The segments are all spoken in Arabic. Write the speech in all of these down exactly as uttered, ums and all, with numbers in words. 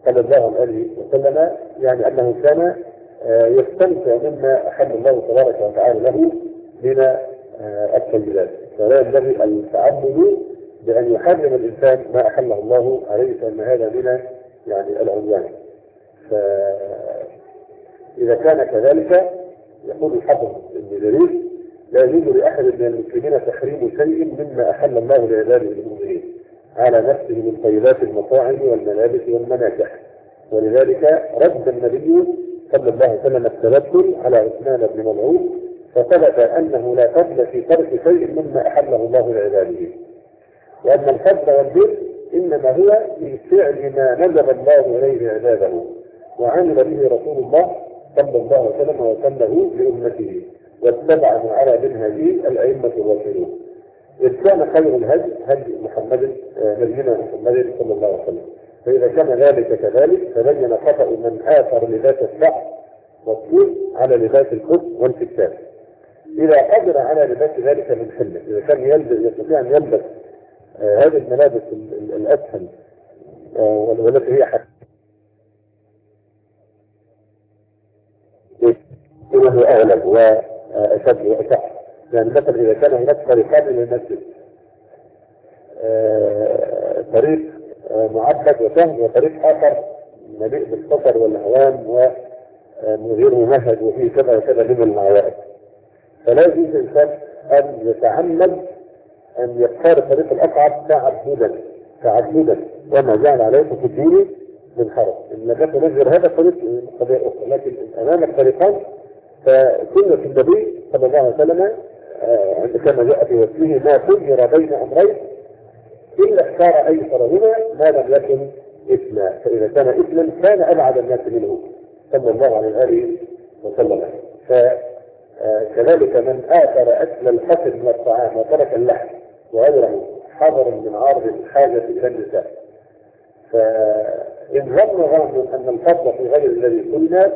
صلى الله عليه وسلم، يعني أنه كان يستمتع مما أحل الله تبارك وتعالى له من الطيبات، فلا ينبغي التعبد بأن يحرم الإنسان ما أحله الله عليه، فإن هذا من يعني العدوان. فإذا كان كذلك يقول الحافظ ابن جرير: لا يجوز لأحد من المسلمين تحريم شيء مما أحل الله لعباده المؤمنين على نفسه من طيبات المطاعم والملابس والمناكح. ولذلك رد النبي صلى الله عليه وسلم التبتل على عثمان بن مظعون، فثبت أنه لا فضل في ترك شيء مما أحله الله لعباده، وأن الفضل والبر إنما هو في فعل ما ندب الله إليه عباده وعمل به رسول الله صلى الله عليه وسلم وسنه لأمته، واتبع ما على منهجه الأئمة الراشدون. إذ كان خير الهدي هدي محمد نبينا محمد صلى الله عليه وسلم. فإذا كان ذلك كذلك فبين خطأ من آثر لباس الشعر والطول على لباس الخف والكتاب، إذا قدر على لباس ذلك من حله. إذا كان يلبس يستطيع أن يلبس آه هذه الملابس الأسهل آه والتي هي حق هو أغلب وأشد وأصح. يعني مثلا إذا كان هناك طريقان للمسجد، آه طريق آه معبد وسهل، وطريق آخر مليء بالسفر والهوام وغير ممهد وفيه كذا وكذا من العوائق، فلا يجوز الإنسان أن يتعمد أن يختار الطريق الأصعب تعبدا تعبدا وما جعل عليكم في الدين من حرج. إن لم تنزل هذا الطريق قضية أخرى، لكن أمام الطريقان فسنة النبي صلى الله عليه وسلم عندما جاء في وصفه: ما خير بين أمرين إلا اختار أيسرهما ما لم يكن إثما، فإذا كان إثما كان أبعد الناس منه صلى الله عليه وآله وسلم. فكذلك من آثر أكل الحسن من الطعام وترك اللحم وغيره حذر من عارض الحاجة إلى النساء. فإن ظن ظن أن الفضل في غير الذي قلنا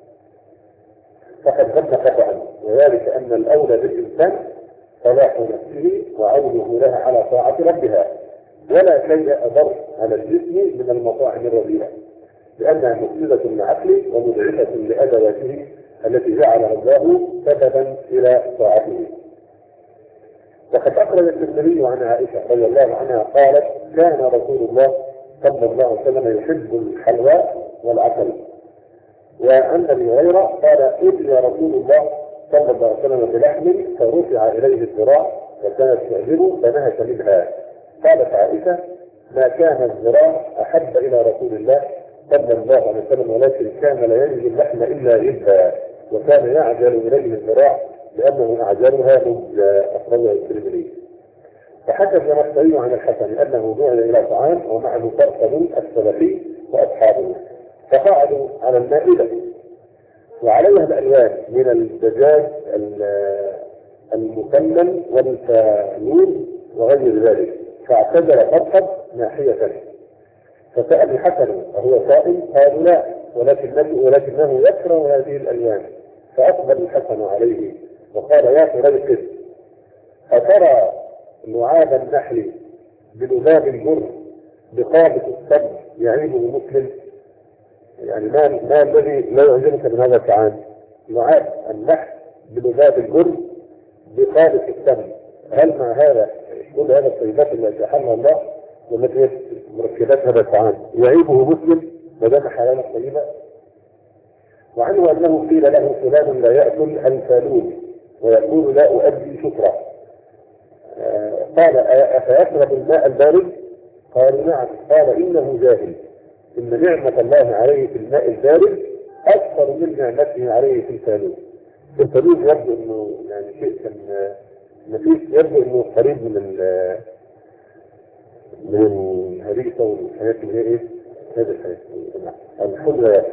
فقد ظن خطأ، وذلك أن الأولى بالإنسان صلاح نفسه وعونه لها على طاعة ربها، ولا شيء أضر على الجسم من المطاعم الرديئة، لأنها مفسدة للعقل ومضعفة لأدواته التي جعلها الله سببا إلى طاعته. وقد أخرج الترمذي عن عائشة رضي الله عنها قالت: كان رسول الله صلى الله عليه وسلم يحب الحلوى والعسل. وعن أبي هريرة قال: أتي رسول الله صلى الله عليه وسلم بلحم فرفع إليه الذراع وكانت تعجبه فنهش منها. قالت عائشة: ما كان الذراع أحب إلى رسول الله صلى الله عليه وسلم، ولكن كان لا يجد اللحم إلا جدا، وكان يعجل إليه الذراع لأنه أعجلها مجا. أخرجه الترمذي. فحكى النسائي عن الحسن أنه دعي إلى طعام ومعه فرقد السلفي وأصحابه، فقعدوا على المائدة وعليها الألوان من الدجاج المكمل والفانون وغير ذلك، فاعتدل فرقد ناحية. فسأل الحسن وهو صائم قالوا: لا، ولكنه, ولكنه يكره هذه الألوان. فأقبل الحسن عليه وقال: يا فريقس، أترى لعاب النحل بلباب الجر بقابة الصبر يعيبه مسلم؟ يعني ما, ما الذي لا يعجبك من هذا الطعام؟ لعاب النحل بلباب الجر بقابة الصبر، هل مع هذا كل هذا الطيبات التي أحلها الله والتي مركبات هذا الطعام يعيبه مسلم ودام حلال الطيبة؟ وعنه أنه قيل له: فلان لا يأكل الفالون ويقول لا أؤدي شكرا. آه قال: أفيشرب الماء البارد؟ قالوا: نعم. قال: إنه جاهل، إن نعمة الله عليه في الماء البارد أكثر من نعمته عليه في الفالون. الفالون يبدو أنه يعني شيء كان نفيس، يبدو أنه قريب من ال من الهريسة والحياة اللي هي إيه؟ هذه الحياة الحجرة.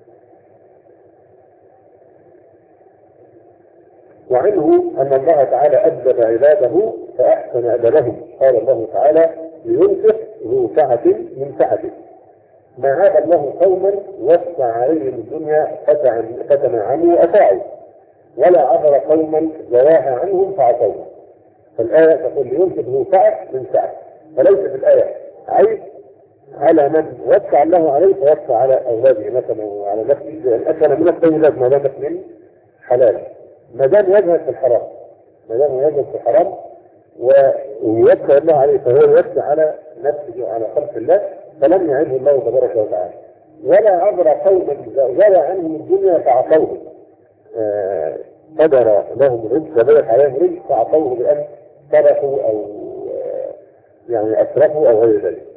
وعنه أن الله تعالى أدب عباده فأحسن أدبهم. قال الله تعالى: لينفق ذو سعة من سعته. ما عاب الله قوما وسع عليهم الدنيا فتنعموا وأطاعوا، ولا عبر قوما زواها عنهم فعصوا. فالآية تقول: لينفق ذو سعة من سعته، فليس في الآية عيب على من وسع الله عليه فوسع على اولاده مثلا وعلى نفسه، لان اكل من الطيبات ما دامت من حلال، ما دام يذهب في الحرام، ما دام يذهب في الحرام ويوسع الله عليه فهو يوسع على نفسه وعلى خلق الله، فلم يعده الله تبارك وتعالى. ولا عبر قوما زرع عنهم الدنيا فعصوه، آه قدر لهم الرزق وبدت عليهم رزق فعصوه بأن تركوا او آه يعني اسرفوا او غير ذلك.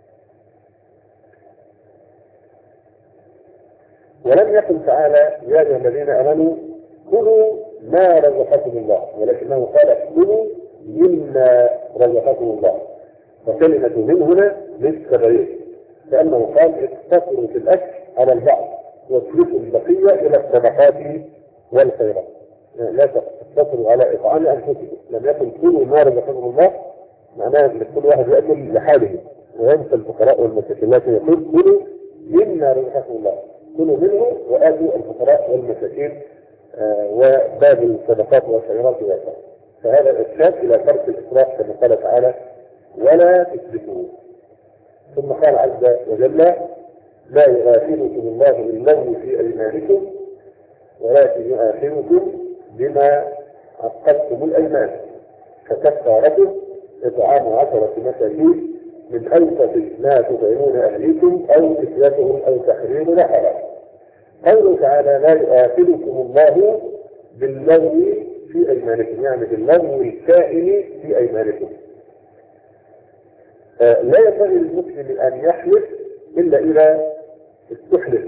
ولم يقل تعالى يا ايها الذين امنوا كلوا ما رزقكم الله، ولكنه قال كلوا مما رزقكم الله، وكلمة من هنا للتغيير، لأنه قال اقتصروا في الأكل على البعض واتركوا البقية إلى الصدقات والخيرات، يعني لا تقتصروا على إطعام أنفسكم. لم يكن كلوا ما رزقكم الله معناه ان كل واحد يأكل لحاله وينسى الفقراء والمساكين، لكن يقول كلوا مما رزقكم الله، كلوا منه وآتوا الفقراء والمساكين آه وباب الصدقات والخيرات والخيرات. فهذا الإرشاد إلى ترك الإسراف كما قال تعالى ولا تسرفوا. ثم قال عز وجل لا يؤاخذكم الله باللغو في أيمانكم ولكن يؤاخذكم بما عقدتم الأيمان، فكفارته إطعام عشرة مساكين من أوسط ما تطعمون أهليكم أو كسوتهم أو تحرير رقبة. قوله تعالى لا يؤاخذكم الله باللغو في أيمانكم، يعني باللغو الكائن في أيمانكم. آه لا ينبغي للمسلم أن يحلف إلا إذا استحلف،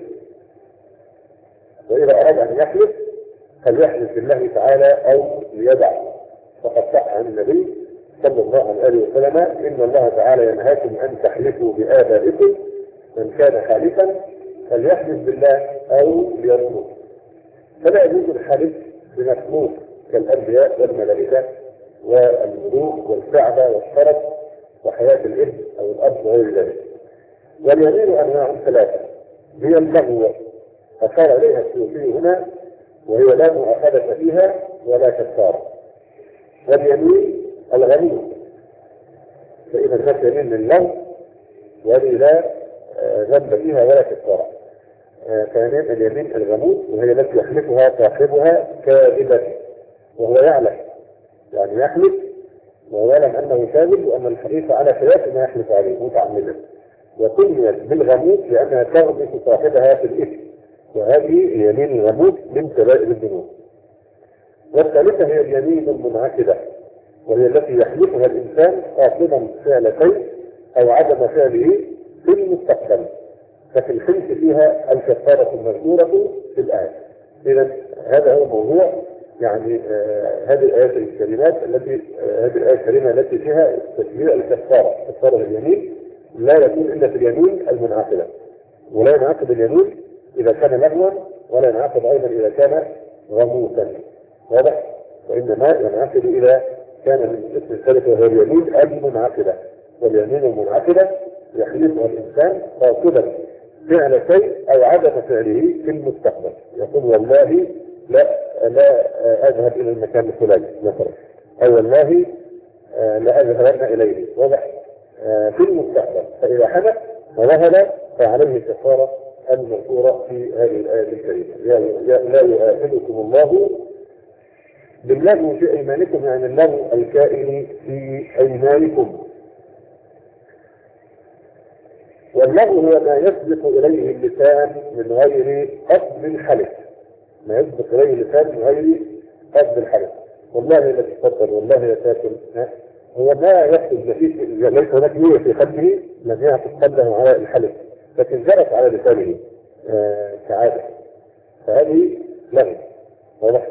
وإذا أراد أن يحلف فليحلف بالله تعالى أو ليدع، فقد صح عن النبي صلى الله عليه وسلم إن الله تعالى ينهاكم أن تحلفوا بآبائكم، من كان حالفا فليحلف بالله أو ليصمت. فلا يجوز الحلف بمخلوق كالأنبياء والملائكة والملوك والكعبة والشرف وحياة الابن أو الأب وغير ذلك. واليمين أنواع ثلاثة هي اللغو أشار إليها السيوطي هنا، وهي لا مؤاخذة فيها ولا كفارة. واليمين الغموس، فإذا كانت يمين للغو وهذه لا ذنب فيها ولا كفارة. ثانيا اليمين الغموس وهي التي يحلفها صاحبها كاذبا وهو يعلم، يعني يحلف وهو يعلم أنه كاذب وأن الحديث على خلاف ما يحلف عليه متعمدا، وسميت بالغموس لأنها تغمس صاحبها في الإثم، وهذه اليمين الغموس من كبائر الذنوب. والثالثة هي اليمين المنعكدة، وهي التي يحلفها الإنسان قاصدا فعل شيء أو عدم فعله في المستقبل، ففي الحلف فيها الكفارة المذكورة في الآية. إذا هذا هو موضوع يعني آه هذه الآيات الكريمات التي آه هذه الآية الكريمة التي فيها تشريع الكفارة. كفارة اليمين لا يكون إلا في اليمين المنعقدة، ولا ينعقد اليمين إذا كان لغوا، ولا ينعقد أيضا إذا كان غموسا، واضح؟ وإنما ينعقد إذا كان من الاسم الثالث وهو اليمين المنعقدة. واليمين المنعقدة يحلفها الإنسان قاصدا فعل شيء أو عدم فعله في المستقبل، يقول والله لا لا أذهب إلى المكان الفلاني مثلا، أو والله لا أذهبن إليه، واضح؟ في المستقبل. فإذا حدث وذهب فعليه كفارة المذكورة في هذه الآية الكريمة. لا يؤاخذكم الله باللغو في أيمانكم، يعني اللغو الكائن في أيمانكم. واللغو هو ما يسبق إليه اللسان من غير قصد الحلف، ما يسبق إليه اللسان من غير قصد الحلف. والله لا تفضل، والله لا تاكل، هو ما يحدث نتيجة، ليس هناك نية في قلبه لم يعقد قلبه على الحلف، لكن جرت على لسانه آه كعادة، فهذه لغو، واضح؟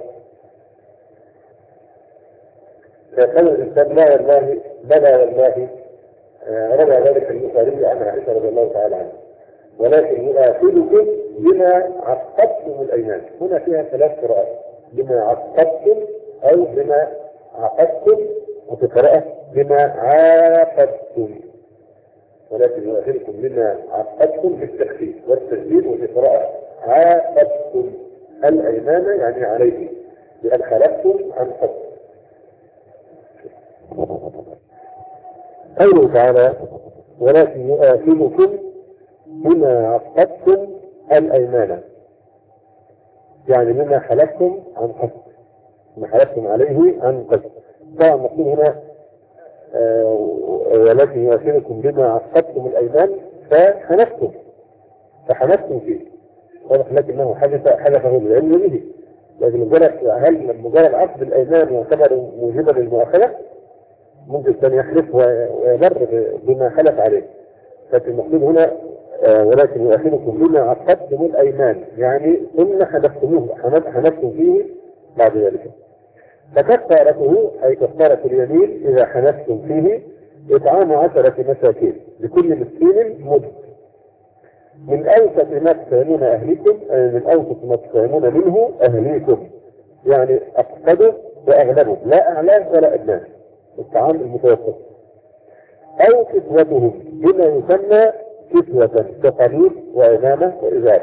فقال الإنسان لا والله بلى والله، آه روى ذلك البخاري عن عائشة رضي الله تعالى عنها، ولكن يؤاخذكم بما عقدتم الأيمان. هنا فيها ثلاث قراءات، بما عقدتم أو بما عقدتم، وفي قراءة بما عاقدتم، ولكن يؤاخذكم بما عقدتم بالتخفيف والتشديد، وفي قراءة عاقدتم الأيمان يعني عليه بأن خلقتم عن قصد. قوله تعالى ولكن يؤاخذكم بما عقدتم الأيمان، يعني مما حلفتم عن قصد، ما حلفتم عليه عن قصد. طبعا مكتوب هنا آه ولكن يؤاخذكم بما عقدتم الأيمان فحلفتم فحلفتم فيه، واضح لكنه حدث حلفه بالعلم به. لكن مجرد هل مجرد عقد الأيمان يعتبر موجبا للمؤاخذة؟ ممكن كان يحلف ويبر بما حلف عليه. لكن المقصود هنا آه ولكن يؤاخذكم بما عقدتم الأيمان، يعني ثم حدثتموه حدثتم فيه بعد ذلك. فكفارته أي كفارة اليمين إذا حدثتم فيه إطعام عشرة مساكين لكل مسكين مد من أوسط ما تطعمون أهليكم، أي من أوسط ما تطعمون منه أهليكم، يعني أقصده وأغلبه، لا أعلاه ولا أدناه، الطعام المتوسط. أو كسوتهم بما يسمى كسوة كقميص وعمامة وإزار.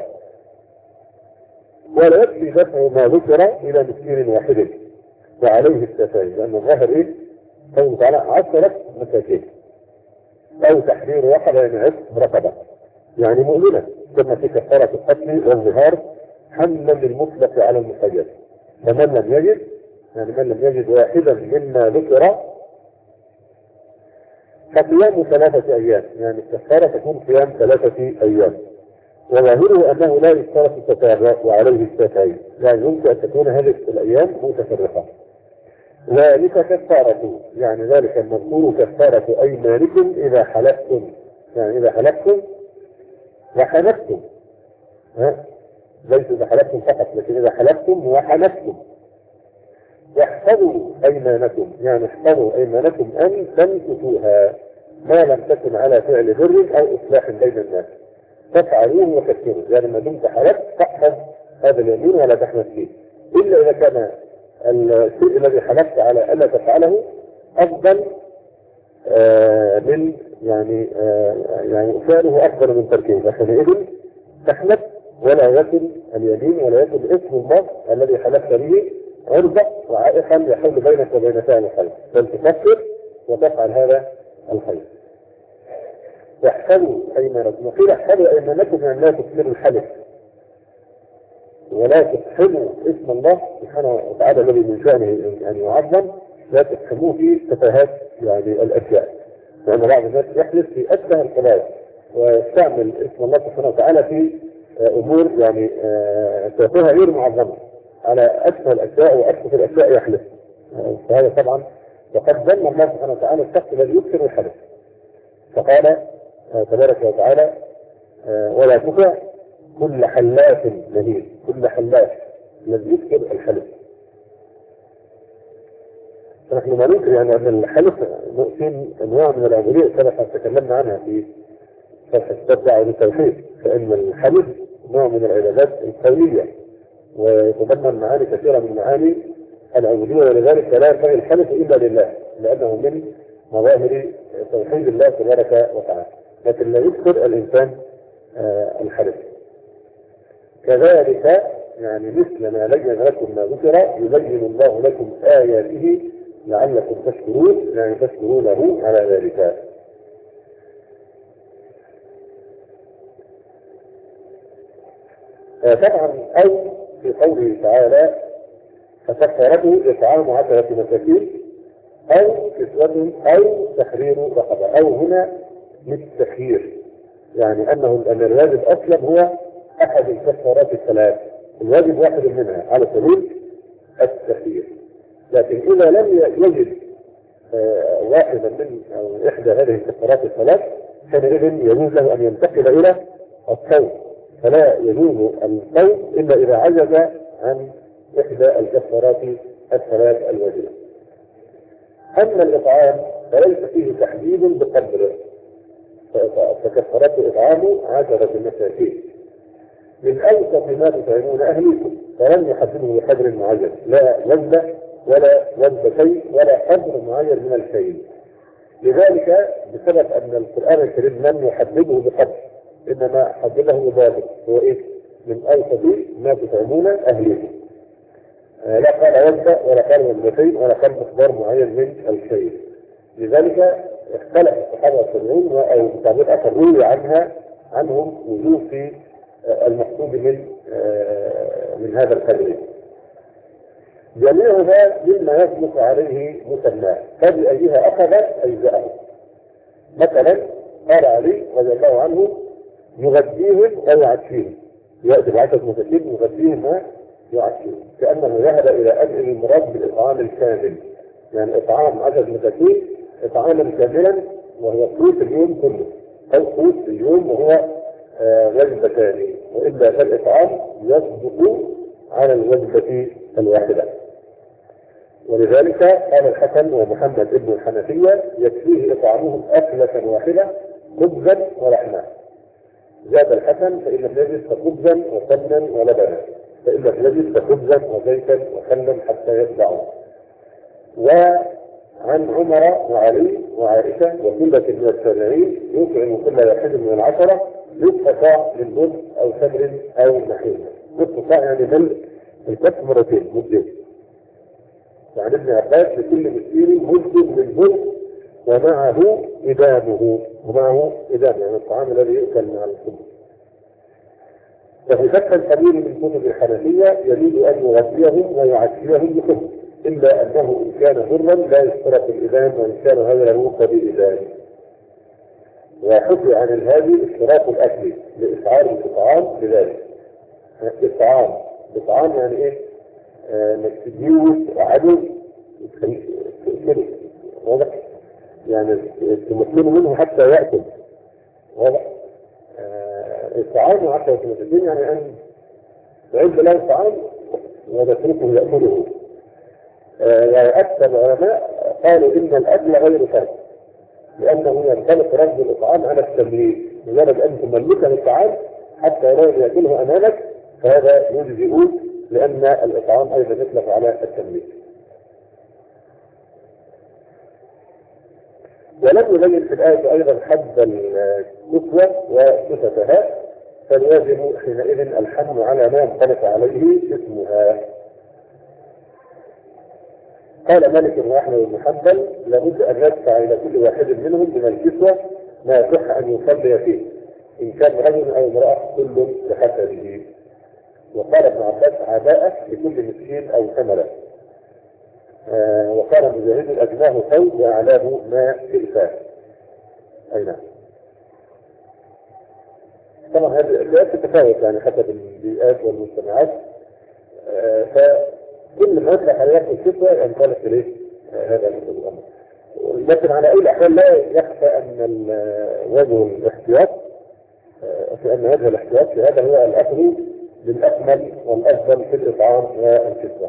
ولا يكفي دفع ما ذكر إلى مسكين واحد وعليه التفايز، لأن الظاهر إيه؟ قوله تعالى عشرة مساكين أو تحرير رقبة، يعني عتق رقبة يعني مؤمنة، كما في كفارة القتل والظهار حملا للمطلق على المقيد. فمن لم يجد يعني من لم يجد واحدا مما ذكر فصيام ثلاثة أيام، يعني الكفارة تكون صيام ثلاثة أيام. وظاهره أنه لا يشترط التتابع وعليه التفايز، يعني يمكن أن تكون هذه الأيام متفرقة. ذلك كفارة، يعني ذلك المذكور كفارة أيمانكم إذا حلفتم، يعني إذا حلفتم وحنفتم، ها ليس إذا حلفتم فقط، لكن إذا حلفتم وحنفتم. واحفظوا أيمانكم، يعني احفظوا أيمانكم أن تنكثوها ما لم تكن على فعل بر أو إصلاح بين الناس، تفعلوه وتكثروا، يعني ما دمت حلفت تحفظ هذا اليمين ولا تحنث فيه، إلا إذا كان الشيء الذي حلفت على ألا تفعله أفضل آه من يعني آه يعني فعله أفضل من تركه، فحينئذ تحلف ولا يكن اليمين ولا يكن اسم الله الذي حلفت به عرضة وعائقا يحول بينك وبين فعل الخير، بل تفكر وتفعل هذا الخير. واحفظوا أيمانكم، وقيل احفظوا أيمانكم يعني لا تكثروا الحلف ولا تفهموا اسم الله سبحانه وتعالى الذي من شأنه أن يعظم، لا تفهموه في تفاهات يعني الأشياء، لأن بعض الناس يحلف في أشبه القضايا ويستعمل اسم الله سبحانه وتعالى في أمور يعني تافهة غير معظمة على أشبه الأشياء وأشبه الأشياء يحلف. فهذا طبعا وقد ذم الله سبحانه وتعالى الشخص الذي يكثر الحلف، فقال تبارك وتعالى ولا تطع كل حلاف مهين، كل حلاف الذي يكثر الحلف. فنحن ما ننكر يعني أن الحلف في أنواع من العبودية سبق تكلمنا عنها في شرح كتاب دعوة التوحيد، فإن الحلف نوع من العبادات القولية ويتضمن معاني كثيرة من معاني العبودية، ولذلك لا ينبغي الحلف إلا لله لأنه من مظاهر توحيد الله تبارك وتعالى، لكن لا يكثر الإنسان آه الحلف. كذلك يعني مثل ما بين لكم ما ذكر يبين الله لكم آياته لعلكم تشكرون، يعني تشكرونه على ذلك. آه طبعا أو في قوله تعالى فكفارته إطعام عشرة مساكين أو كسوة أو تحرير رقبة، أو هنا للتخيير، يعني أنه أن الواجب أصلا هو أحد الكفارات الثلاث، الواجب واحد منها على سبيل التخيير، لكن إذا لم يجد آه واحدا من أو إحدى هذه الكفارات الثلاث حينئذ يجوز له أن ينتقل إلى الصوم، فلا يجوز الصوم إلا إذا عجز عن إحدى الكفارات الثلاث الواجبة. أما الإطعام فليس فيه تحديد بقدر، فكفارات الإطعام عشرة مساكين من أوسط ما تطعمون أهليكم، فلم يحدده بقدر معين، لا وجبة ولا وجبتين ولا قدر معين من الشيء. لذلك بسبب أن القرآن الكريم لم يحدده بقدر، إنما حدده بضابط، هو إيه؟ من أوسط ما تطعمون أهليكم، لا قال وجبة ولا قال وجبتين ولا قال مقدار معين من الشيء. لذلك اختلف الصحابة والتابعين أو تعبير آخر روي عنها عنهم وجود في المقصود من من هذا القدر. جميعها مما يطلق عليه مسماه، فبأيها أخذت أجزاءه. مثلا قال علي رضي الله عنه يغذيهم ويعشيهم، يأتي بعشرة مساكين يغذيهم ويعشيهم، كأنه ذهب إلى أن المراد بالإطعام الكامل، يعني إطعام عشرة مساكين إطعاما كاملا وهو قوت اليوم كله، أو قوت اليوم وهو وجبتان، وإلا فالإطعام يصدق على الوجبة الواحدة. ولذلك قال الحسن ومحمد ابن الحنفية يكفيه إطعامهم أكلة واحدة خبزا ولحما. زاد الحسن فإن لم يجد فخبزا وسمنا ولبنا، فإن لم يجد فخبزا وزيتا وخلا حتى يتبعوا. وعن عمر وعلي وعائشة وكلة من التابعين يطعم كل واحد من العشرة نصف صاع من بر أو تمر أو نحيل. نصف صاع يعني ملء الكف مرتين مدين. وعن ابن عباس لكل مسكين مد من بر ومعه إدامه، ومعه إدام يعني الطعام الذي يؤكل مع الخبز. وفي فتح الكبير من كتب الحنفية يريد أن يغذيهم ويعشيهم بخبز، إلا أنه إن كان برا لا يشترط الإدام، وإن كان غيره فبإدام. وحكي عن الهادي اشتراط الأكل لإسعار الإطعام بذلك. إطعام إطعام يعني إيه؟ انك تجيوز عدو تقتله، واضح؟ يعني تمكنه منه حتى يأكل، واضح؟ الطعام عشرة مساكين يعني أن تعد له الطعام وتتركه يأكله. يعني أكثر العلماء قالوا إن الأكل غير فرض، لأنه ينطلق رد الإطعام على التمليك، مجرد أن تملكه الطعام حتى لا يأكله أمامك فهذا يجزئ، لأن الإطعام أيضا يطلق على التمليك. ولم يبين في الآية أيضا حد الكسوة وصفتها، فالواجب حينئذ الحمل على ما ينطلق عليه اسمها. قال مالك وأحمد بن حنبل لابد أن يدفع إلى كل واحد منهم من الكسوة ما يصح أن يصلي فيه، إن كان رجل أو امرأة كل بحسبه. وقال ابن عباس عباءة لكل مسكين أو ثمرة. آه وقال مجاهد أجناه ثوب وأعلاه ما كئفاه. أي نعم. طبعا هذه الأشياء تتفاوت يعني حسب البيئات والمجتمعات، آه فكل ما يطلق على يد الكسوة ينطلق إليه آه هذا الأمر. لكن على أي الأحوال لا يخفى أن وجه الاحتياط آه في أن وجه الاحتياط في هذا هو الأخذ بالأكمل والأفضل في الإطعام والكسوة.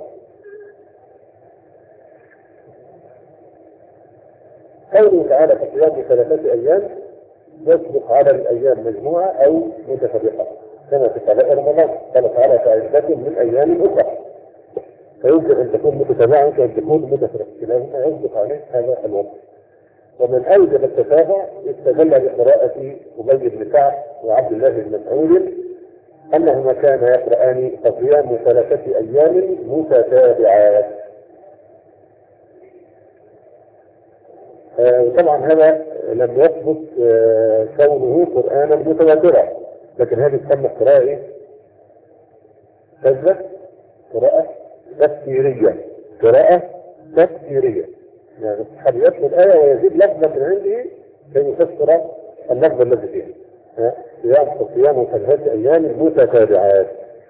قوله تعالى في صيام ثلاثة أيام يصدق على الأيام مجموعة أو متفرقة كما في قضاء رمضان، قال تعالى فعدة من أيام أخرى، فيمكن أن تكون متتابعة ويمكن أن تكون متفرقة، كلاهما يصدق عليه هذا الوضع. ومن أوجب التفاهة استدل بقراءة أبي بن كعب وعبد الله بن مسعود أنهما كانا يقرآن صيام ثلاثة أيام متتابعات. آه طبعا هذا لم يثبت آه كونه قرآنا متواترا، لكن هذه تسمى قراءة ايه؟ تثبت قراءة تفسيرية، قراءة تفسيرية، يعني الصحابي يتلو الآية ويزيد لفظا من عنده كي يفسر اللفظ الذي فيها. صيام صيام ثلاثة أيام متتابعات.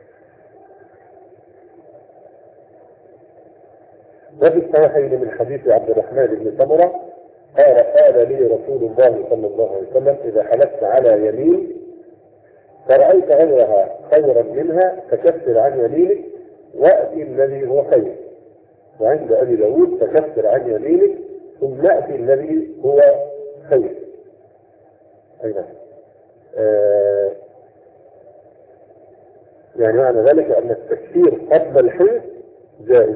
وفي الصحيحين من حديث عبد الرحمن بن سمرة قال قال لي رسول الله صلى الله عليه وسلم إذا حلفت على يمين فرأيت غيرها خيرا منها فكفر عن يمينك وأتي الذي هو خير. وعند أبي داود فكفر عن يمينك ثم أتي الذي هو خير. أي نعم. آه يعني معنى ذلك أن التكفير قبل الحلف جائز.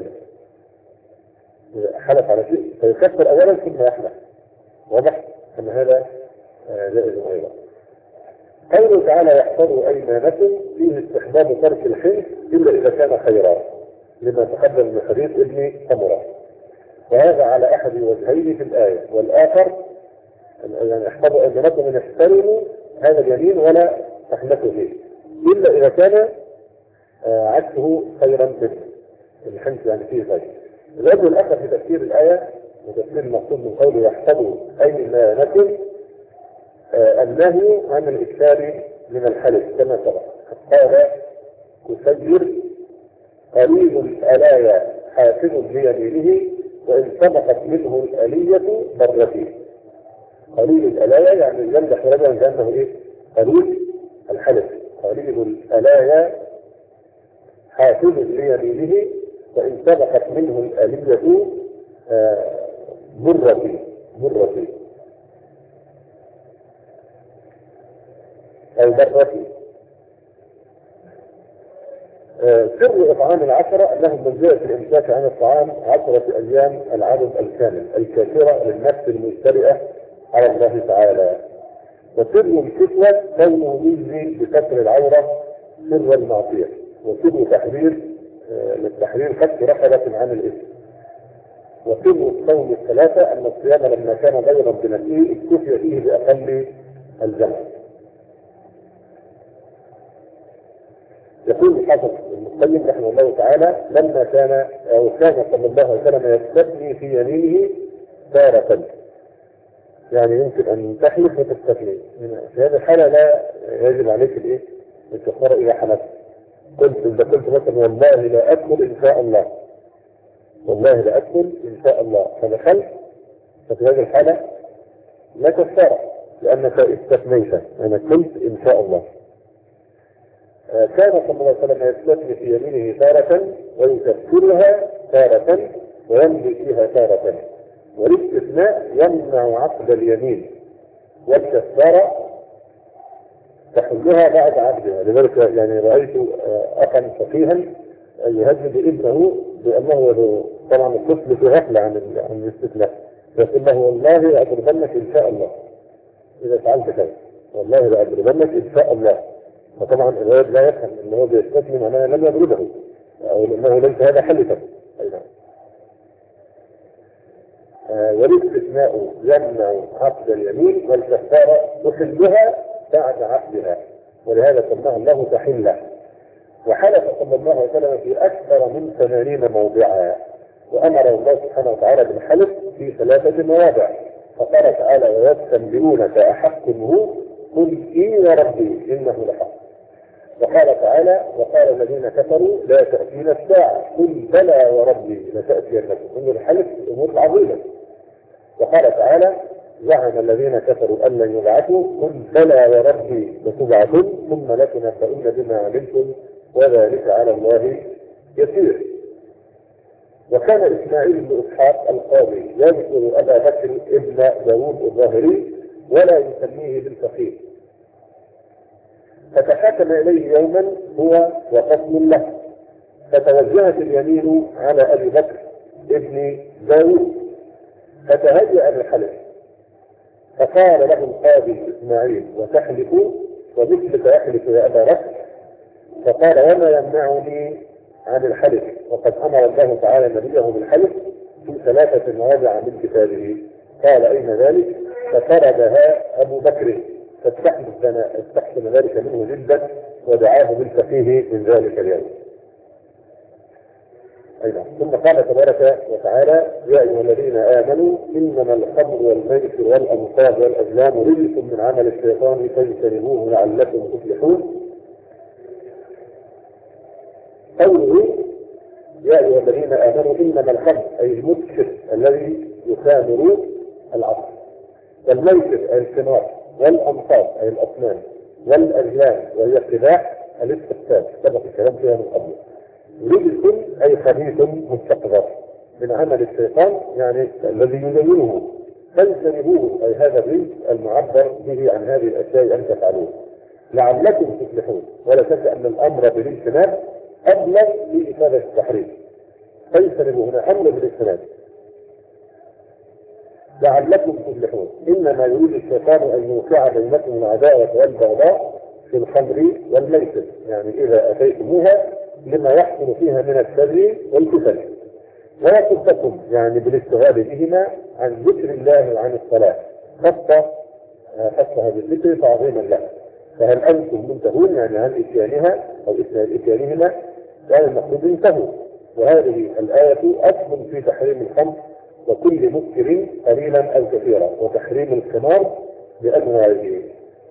حلف على شيء فيكفر أولا ثم يحلف، واضح أن هذا آه جائز أيضا. قوله تعالى يحفظوا أيمانكم فيه استحباب ترك الحلف إلا إذا كان خيرا، لما تقدم من حديث ابن سمرة، وهذا على أحد وجهين في الآية، والآخر يعني احفظوا أيمانكم أن احترموا هذا اليمين ولا تحنثوا فيه إلا إذا كان عكسه خيرا منه، الحنث يعني فيه خير. الوجه الآخر في تفسير الآية وتفسير المقصود من قوله يحفظوا أيمانكم النهي عن الإكثار من الحلف كما سبق. قال كسير قليل الآلايا حافظ ليمينه وإن سبقت منه الآلية برته. قليل الآلايا يعني يمدح رجلا كأنه إيه؟ قليل الحلف. قليل الآلايا حافظ ليمينه وإن سبقت منه الآلية برته برته أو برته. سر إطعام العشرة أنهم منزلة الإمساك عن الطعام عشرة أيام العدد الكامل الكافرة للنفس المجترئة على الله تعالى. وسر الكسوة كونه يجري بكسر العورة سر المعصية. وسر تحرير للتحرير فك رقبة عن الإثم. وسر الصوم الثلاثة أن الصيام لما كان غير بنفسه اكتفي فيه بأقل الجمع. يقول الحافظ المقيم رحمه الله تعالى لما كان أو كان صلى الله عليه وسلم يستثني في يمينه تارة، يعني يمكن أن تحلف وتستثني. في هذه الحالة لا يجب عليك الإيه؟ الكفارة إذا حلفت. قلت إذا قلت مثلا والله لا أكل إن شاء الله، والله لا أكل إن شاء الله، فدخلت، ففي هذه الحالة لا كفارة لأنك استثنيت، أنا قلت إن شاء الله. كان صلى الله عليه وسلم يستثني في يمينه تارة ويكفرها تارة ويمضي فيها تارة. والاستثناء يمنع عقد اليمين والكفارة تحلها بعد عقدها. لذلك يعني رأيت أخا فقيها يهدد ابنه بأنه طبعا الطفل في غفلة عن عن الاستثناء، يقول له والله لأضربنك إن شاء الله إذا فعلت كذا، والله لأضربنك إن شاء الله. فطبعا الولد لا يفهم ان هو بيستثني معناه لم يضربه او انه ليس هذا حلفا. اي نعم. آه والاستثناء يمنع عقد اليمين والكفاره تحلها بعد عقدها، ولهذا سماه الله تحله. وحلف صلى الله عليه وسلم في اكثر من ثمانين موضعا، وامر الله سبحانه وتعالى بالحلف في ثلاثه مواضع. فقال تعالى ويستنبئونك احق هو قل اي وربي انه لحق. وقال تعالى وقال الذين كفروا لا تأتينا الساعة قل بلى وربي لتأتينكم. إن الحلف أمور عظيمة. وقال تعالى زعم الذين كفروا أن لن يبعثوا قل بلى وربي لتبعثن ثم لتنبؤن بما عملتم وذلك على الله يسير. وكان إسماعيل بن إسحاق القاضي يذكر أبا بكر ابن داوود الظاهري ولا يسميه بالفقيه، فتحاكم إليه يوما هو وقسم له، فتوجهت اليمين على أبي بكر ابن داوود فتهيأ للحلف، فقال له القاضي إسماعيل وتحلف ومثلك يحلف يا أبا بكر؟ فقال وما يمنعني عن الحلف وقد أمر الله تعالى نبيه بالحلف في ثلاثة مواضع من كتابه. قال أين ذلك؟ ففردها أبو بكر فاستحسن ذلك منه جدا ودعاه بالفقيه من ذلك اليوم. أيضا ثم قال تبارك وتعالى يا أيها الذين آمنوا إنما الخمر والميسر والأنصاب والأزلام رجس من عمل الشيطان فاجتنبوه لعلكم تفلحون. قوله يا أيها الذين آمنوا إنما الخمر أي المسكر الذي يخامر العصر، والميسر أي الثمار، والأنصاب أي الأصنام، والأزلام وهي السباح الاستقتال سبق الكلام فيها من قبل. رجس أي خبيث مستقذر من عمل الشيطان يعني الذي يزينه، فاجتنبوه أي هذا الرجس المعبر به عن هذه الأشياء أن تفعلوه لعلكم تفلحون. ولا شك أن الأمر بالاجتناب أبلغ في إفادة التحريم، فاجتنبوه هنا أمر بالاجتناب لعلكم تفلحون. إنما يريد الشيطان أن يوقع بينكم العداوة والبغضاء في الخمر والميسر، يعني إذا أتيتموها لما يحصل فيها من الشر والفتن، ويصدكم يعني بالاشتغال بهما عن ذكر الله وعن الصلاة، خص خصها بالذكر تعظيما له. فهل أنتم منتهون؟ يعني عن إتيانها أو إتيانهما كان المقصود انتهوا. وهذه الآية أصل في تحريم الخمر وكل مسكر قليلا أو كثيرا، وتحريم الخمار بأنواعه.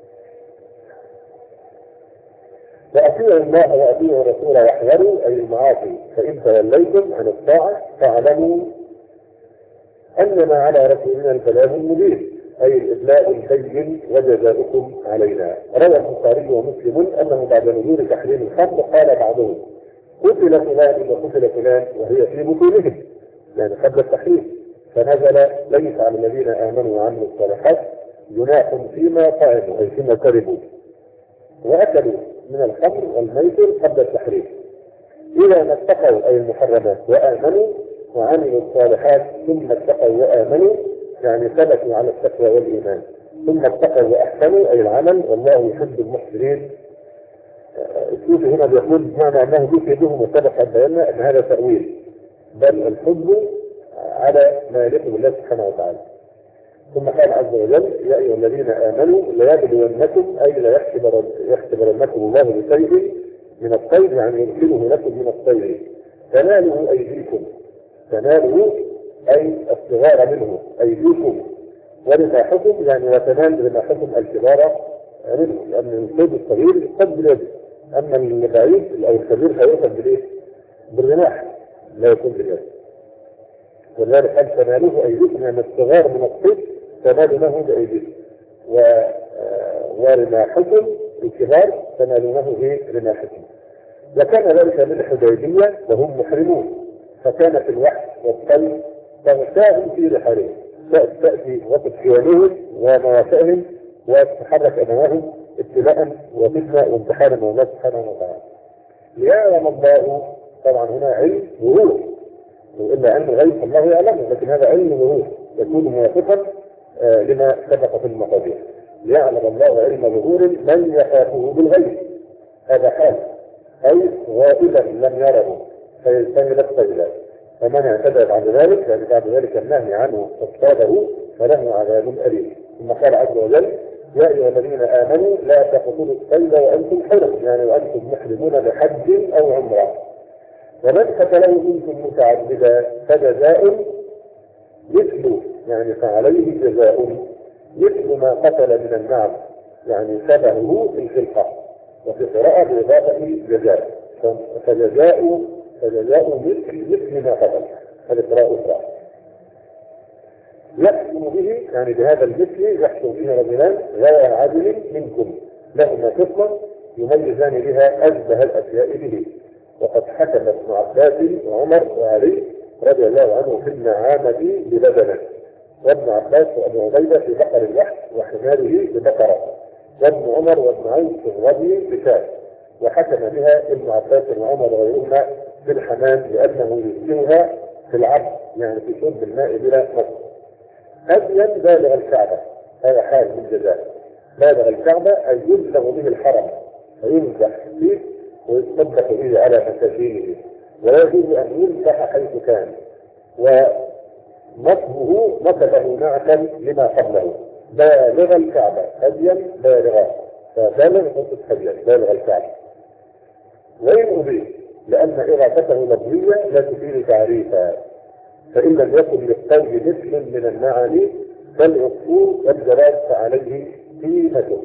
وأطيعوا الله وأطيعوا الرسول واحذروا أي المعاصي، فإن توليتم عن الطاعة فاعلموا أنما على رسولنا البلاغ المبين، أي الإبلاغ البين وجزاؤكم علينا. روى البخاري ومسلم أنه بعد نزول تحريم الخمر قال بعضهم قتل فلان وقتل فلان وهي في بطونهم، يعني قبل التحريم، فنزل ليس على الذين آمنوا وعملوا الصالحات جناح فيما طعموا أي فيما شربوا وأكلوا من الخمر والميسر قبل التحريم، إذا ما اتقوا أي المحرمات وآمنوا وعملوا الصالحات ثم اتقوا وآمنوا، يعني ثبتوا على التقوى والإيمان، ثم اتقوا وأحسنوا أي العمل والله يحب المحسنين. السوفي هنا بيقول بمعنى أنه بيدهم وسبق بينا أن هذا تأويل، بل الحب على ما يليق بالله سبحانه وتعالى. ثم قال عز وجل يا أيها الذين آمنوا ليبلونكم أي ليختبرنكم الله بشيء من الطير، يعني يرسله لكم من الطير تناله أيديكم، تناله أي الصغار منه أيديكم، ورماحكم يعني وتنال رماحكم الكبار منه، لأن الصيد الصغير يصطاد باليد، أما البعيد أو الكبير فيؤخذ بالإيه؟ بالرماح لا يكون باليد. ولذلك قال تناله أيديكم يعني الصغار من الصيد تنالونه بأيديكم، ورماحكم الكبار تنالونه برماحكم. وكان ذلك من الحديبية وهم محرمون، فكانت الوحش والطير تغتاهم في رحالهم، تأتي وقت حيالهم ومواسئهم وتتحرك أمامهم ابتلاء وفتنة وامتحانا من الله سبحانه وتعالى. ليعلم الله، طبعا هنا علم ظهور، وإلا علم الغيب الله يعلمه، لكن هذا علم ظهور يكون موافقا آه لما سبق في المقادير. ليعلم الله علم ظهور من يخافه بالغيب، هذا حال أي غائبا لم يره فيجتنب السيئات، فمن اعتدى بعد ذلك يعني بعد ذلك النهي عنه واصطاده فله عذاب أليم. ثم قال عز وجل يا أيها الذين آمنوا لا تقتلوا الصيد وأنتم حرم، يعني وأنتم محرمون بحج أو عمرة، ومن قتله منكم متعمدا فجزاء مثل، يعني فعليه جزاء مثل ما قتل من النعم، يعني شبهه في الخلقة، وفي قراءة بإضافة جزاء، فجزاء فجزاء مثل مثل ما قتل، هذه قراءة أخرى. يحكم به يعني بهذا المثل يحكم به رجلان غير عدل منكم لهما قسمة يميزان بها أشبه الأشياء به. وقد حكم ابن عباس وعمر وعلي رضي الله عنه في النعامة بلبنة، وابن عباس وابن عبيدة في بقر الوحش وحماره ببقرة، وابن عمر وابن عوف في الربي بشاة، وحكم بها ابن عباس وعمر وغيرهما في الحمام لأنه يسكنها في العبد، يعني في شرب الماء بلا نص. هديا بالغ الكعبة، هذا حال من جزاء، بالغ الكعبة أي يبلغ به الحرم فيمزح فيه ويتصدق به على مساكينه، ولا يجوز أن يمسح حيث كان، ونصبه نصبه نعتا لما قبله. بالغ الكعبة هديا بالغا، فبالغ نصب هديا بالغ الكعبة. وين أبيه؟ لأن إرادته لفظية لا تفيد تعريفا، فإن لم يكن للقول مثل من النعم فالعصفور والجراد فعليه قيمته،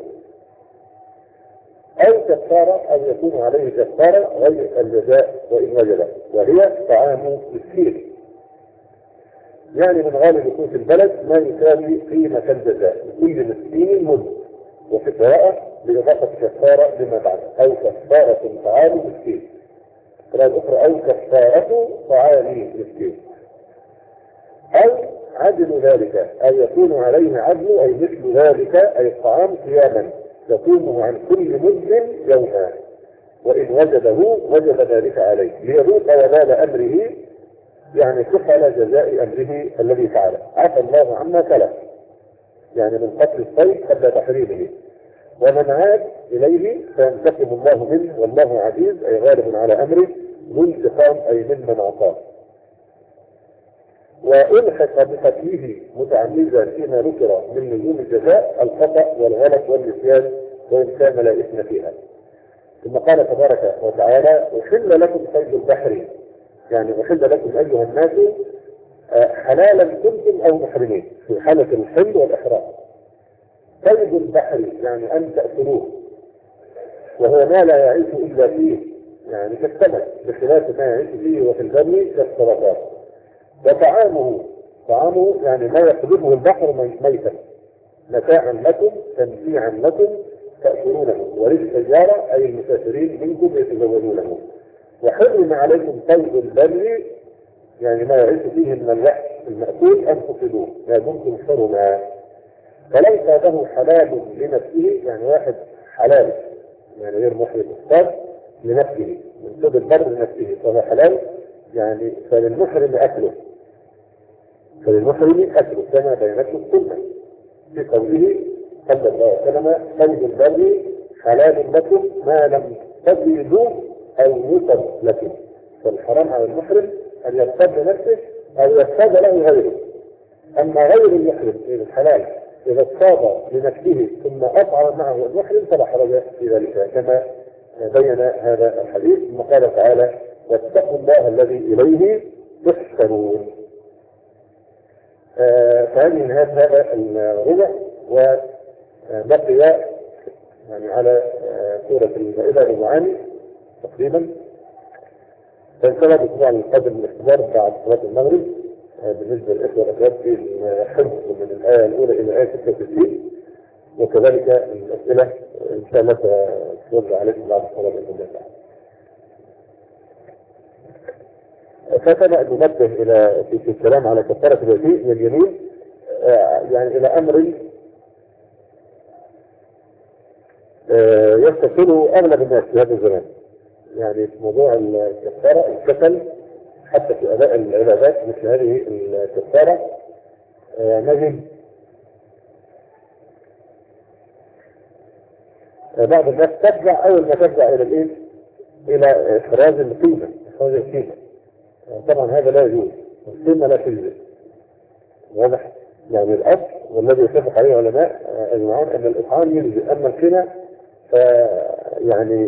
أو كفارة أو يكون عليه كفارة غير الجزاء وإن وجد، وهي طعام مسكين، يعني من غالب قوت البلد ما يساوي قيمة الجزاء لكل مسكين مد، وفي قراءة بإضافة كفارة لما بعد أو كفارة طعام مسكين، قراءة أخرى أو كفارة طعام مسكين، أو عدل ذلك أي يكون عليه عدل أي مثل ذلك أي الطعام صياما يكونه عن كل مد يوما، وإن وجده وجد ذلك عليه ليذوق وبال أمره، يعني كفل جزاء أمره الذي فعله، عفى الله عما سلف، يعني من قتل الصيد قبل تحريمه، ومن عاد إليه فينتقم الله منه والله عزيز أي غالب على أمره ذو انتقام أي ممن عصاه. وألحق بقتله متعمدا فيما ذكر من نجوم الجزاء الخطأ والغلط والنسيان وإن كان لا إثم فيها. ثم قال تبارك وتعالى: أحل لكم صيد البحر، يعني أحل لكم أيها الناس حلالا كنتم أو محرمين في حالة الحل والإحرام. صيد البحر يعني أن تأكلوه، وهو ما لا يعيش إلا فيه، يعني كالسمك بخلاف ما يعيش فيه وفي البر كالسرطان. وطعامه، طعامه يعني ما يقذفه البحر ميتا متاعا لكم تمتيعا لكم تأكلونه، وللسيارة أي المسافرين منكم يتزودونه. وحرم عليكم صيد البر يعني ما يعيش فيه من الوحش المأكول أن تصيدوه ما دمتم حرما. فليس له حلال لنفسه، يعني واحد حلال يعني غير محرم اختار لنفسه من صيد البر لنفسه فهو حلال، يعني فللمحرم أكله فللمحرم أكله كما بينته السنة في قوله صلى الله عليه وسلم: صيد البر حلال لكم ما لم تجدوا أو يصب لكم. فالحرام على المحرم أن يصطاد لنفسه أو يصطاد له غيره. أما غير المحرم الحلال إذا اصطاد لنفسه ثم أطعم معه المحرم فلا حرج في ذلك، كما بين هذا الحديث. ثم قال تعالى: واتقوا الله الذي إليه تحشرون. آه فهذه نهاية هذا الربع، وبقي يعني على آه سورة المائدة المعاني تقريبا. فإن كان الأسبوع القادم الاختبار بعد صلاة المغرب آه بالنسبة للإخوة والأخوات في الحفظ من الآية الأولى إلى الآية ستة وستين، وكذلك الأسئلة إن شاء الله تتوزع عليكم بعد الصلاة بإذن الله. فكما أن ننبه إلى في الكلام على كفارة اليمين يعني إلى أمر يتصل أغلب الناس في هذا الزمان، يعني في موضوع الكفارة الكسل حتى في أداء العبادات مثل هذه الكفارة. نجد بعض الناس ترجع أول ما ترجع إلى الإيه؟ إلى إخراج القيمة، إخراج القيمة. طبعا هذا لا يجوز، القيمة لا تجزئ. واضح؟ يعني الأصل والذي يتفق عليه العلماء أجمعون أن الإطعام يجزئ، أما القيمة ف يعني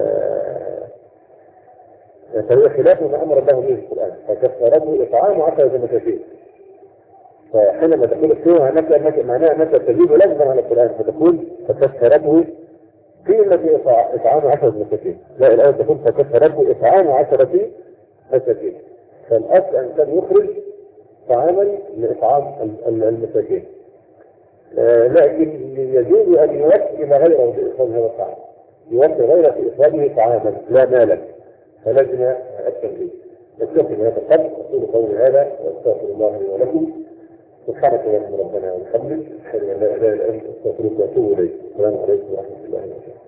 فهي خلاف ما أمر الله به في القرآن، فكفارته إطعام عشرة مساكين. فحينما تقول القيمة معناها أنك تجيب لازما على القرآن، فتقول فكفارته قيمة إطعام عشرة مساكين. لا، الآية تقول فكفارته إطعام عشرة مساكين. فالأصل أن كان يخرج طعاما لإطعام المساكين، آه لكن يجوز أن يوكل غيره في إخراج هذا الطعام، يوكل غيره في إخراجه طعاما لا مالا، فلازم التنفيذ. نكتفي بهذا القدر، أقول قولي هذا وأستغفر الله لي ولكم. سبحانك اللهم ربنا وبحمدك، أشهد أن لا إله إلا أنت، أستغفرك وأتوب إليك. السلام عليكم ورحمة الله وبركاته.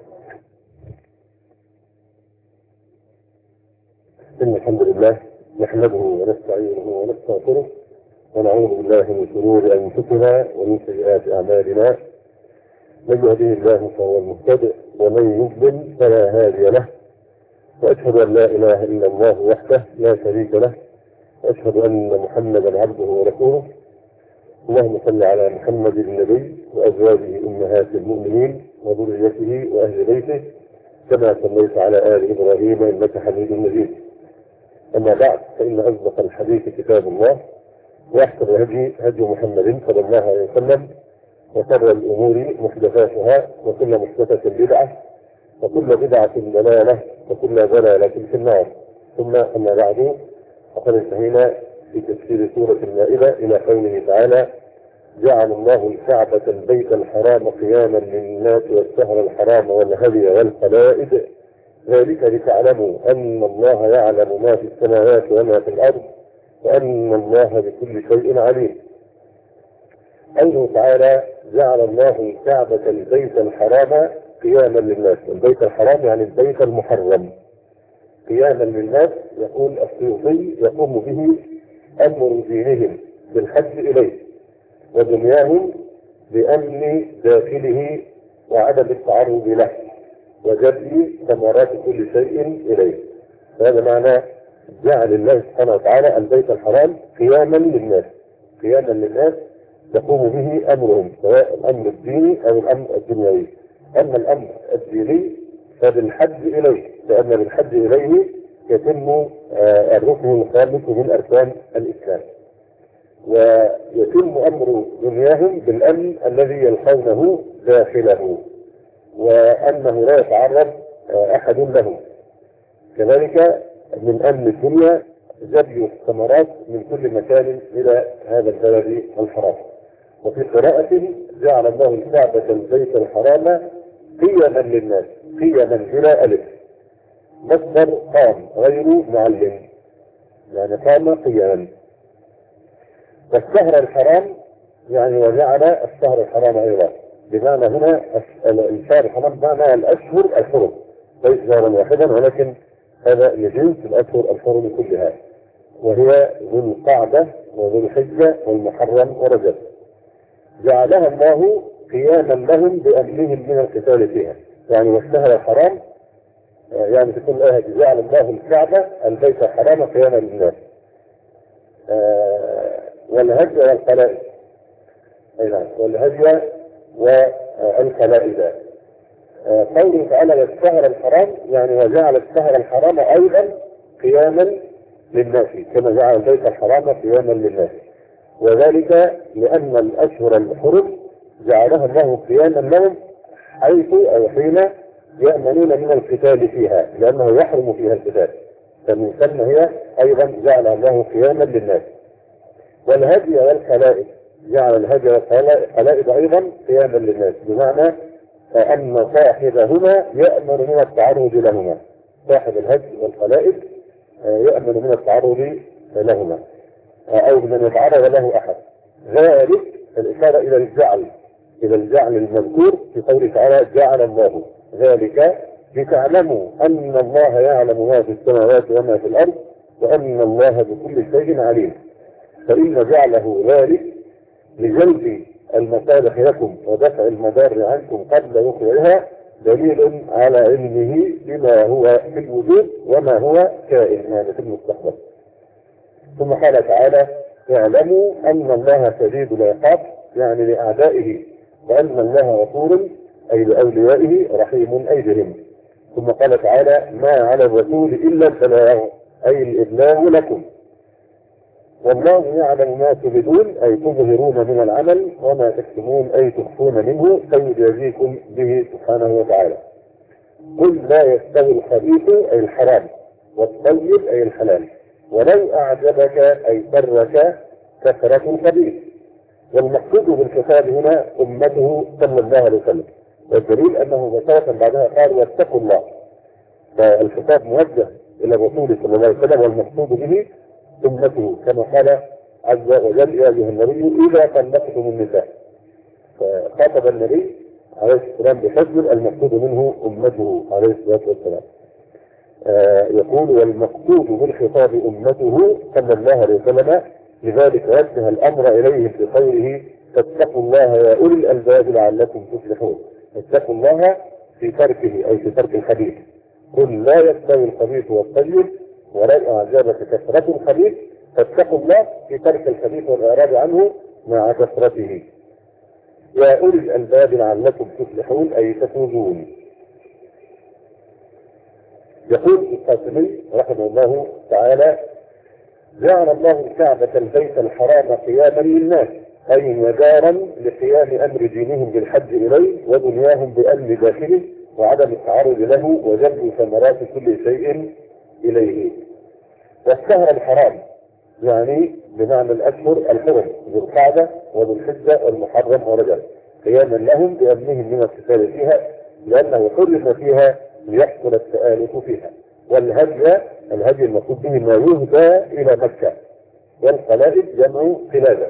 إن الحمد لله نحمده ونستعينه ونستغفره ونعوذ بالله من شرور أنفسنا ومن سيئات أعمالنا. من يهده الله فهو المهتدئ ومن يضلل فلا هادي له. وأشهد أن لا إله إلا الله وحده لا شريك له، وأشهد أن محمدا عبده ورسوله. اللهم صل على محمد النبي وأزواجه أمهات المؤمنين وذريته وأهل بيته كما صليت على آل إبراهيم إنك حميد مجيد. أما بعد، فإن أصدق الحديث كتاب الله، وأحسن الهدي هدي محمد صلى الله عليه وسلم، وشر الأمور محدثاتها، وكل محدثة بدعة، وكل بدعة ضلالة، وكل ضلالة في النار. ثم أما بعد، فقد انتهينا في تفسير سورة المائدة إلى قوله تعالى: جعل الله الكعبة البيت الحرام قياما للناس والشهر الحرام والهدي والقلائد ذلك لتعلموا أن الله يعلم ما في السماوات وما في الأرض وأن الله بكل شيء عليم. قوله تعالى: جعل الله الكعبة البيت الحرام قياما للناس. البيت الحرام يعني البيت المحرم قياما للناس. يقول السيوطي: يقوم به أمر دينهم بالحج إليه ودنياهم بأمن داخله وعدم التعرض له وجلب ثمرات كل شيء إليه. هذا معنى جعل الله سبحانه وتعالى البيت الحرام قياما للناس، قياما للناس تقوم به أمرهم، سواء الأمر الديني أو الأمر الدنيوي. أما الأمر الديني فبالحج إليه، لأن بالحج إليه يتم الركن الخامس من أركان الإسلام، ويتم أمر دنياهم بالأمن الذي يلقونه داخله، وأنه لا يتعرض أحد له. كذلك من أمن الدنيا جبي الثمرات من كل مكان إلى هذا البلد الحرام. وفي قراءة جعل الله الكعبة البيت الحرام قيما للناس، قيما بلا ألف، مصدر قام غير معلم، يعني قام قيما. والشهر الحرام يعني وجعل الشهر الحرام أيضا، بمعنى هنا الشهر الحرام بمعنى الأشهر الحرم، ليس شهرا واحدا، ولكن هذا لجنس الأشهر الحرم كلها، وهي ذو القعدة وذو الحجة والمحرم ورجب. جعلها الله قياما لهم بأمنهم من القتال فيها، يعني والشهر الحرام يعني تكون الآية جعل الله الكعبة البيت الحرام قياما للناس. والهدي والقلائد، أي نعم، والهدي والقلائد. قوله تعالى الشهر الحرام يعني وجعل الشهر الحرام أيضا قياما للناس، كما جعل البيت الحرام قياما للناس، وذلك لأن الأشهر الحرم جعلها الله قياما لهم حيث أو حين يأمنون من القتال فيها، لأنه يحرم فيها القتال، فمن ثم هي أيضا جعلها الله قياما للناس. والهدي والقلائد جعل الهدي والقلائد أيضا قياما للناس، بمعنى أن صاحبهما يأمن من التعرض لهما، صاحب الهدي والقلائد يأمن من التعرض لهما أو من يتعرض له أحد. ذلك الإشارة إلى الجعل، إلى الجعل المذكور في قوله تعالى جعل الله ذلك لتعلموا أن الله يعلم ما في السماوات وما في الأرض وأن الله بكل شيء عليم. فإن جعله ذلك لجلب المصالح لكم ودفع المضار عنكم قبل وقوعها دليل على علمه بما هو في الوجود وما هو كائن، يعني في المستقبل. ثم قال تعالى اعلموا أن الله شديد العقاب، يعني لأعدائه، وأن الله غفور أي لأوليائه رحيم أي بهم. ثم قال تعالى ما على الرسول إلا البلاغ أي الإبلاغ لكم، والله يعلم ما تبدون أي تظهرون من العمل وما تكتمون أي تخفون منه فيجازيكم به سبحانه وتعالى. قل لا يستوي الخبيث أي الحرام والطيب أي الحلال، ولو أعجبك أي سرك كثرة الخبيث. والمقصود بالخطاب هنا أمته صلى الله عليه وسلم، والدليل أنه مباشرة بعدها قال واتقوا الله، فالخطاب موجه إلى الرسول صلى الله عليه وسلم، والمقصود به أمته كما قال عز وجل يا أيها النبي إذا طلقتم النساء، فخاطب النبي عليه السلام بحجر المقصود منه أمته عليه الصلاة والسلام. آه يقول والمقصود بالخطاب أمته صلى الله عليه وسلم، لذلك وجه الأمر إليهم بقوله فاتقوا الله يا أولي الألباب لعلكم تفلحون. اتقوا الله في تركه أي في ترك الخبيث. قل لا يستوي الخبيث والطيب ولو أعجبك كثرة الخبيث، فاتقوا الله في ترك الخبيث والإعراض عنه مع كثرته. يا أولي الألباب لعلكم تفلحون أي تفوزون. يقول القاسمي رحمه الله تعالى جعل الله الكعبة البيت الحرام قياما للناس أي مدارا لقيام أمر دينهم بالحج إليه ودنياهم بأمن داخله وعدم التعرض له وجلب ثمرات كل شيء إليه. والشهر الحرام يعني بمعنى الأشهر الحرم ذو القعدة وذو الحجة والمحرم ورجب قياما لهم بأمنهم من القتال فيها لأنه حرم فيها ليحصل التآلف فيها. والهدي الهدي المقصود به ما يهدى إلى مكة. والقلائد جمع قلادة،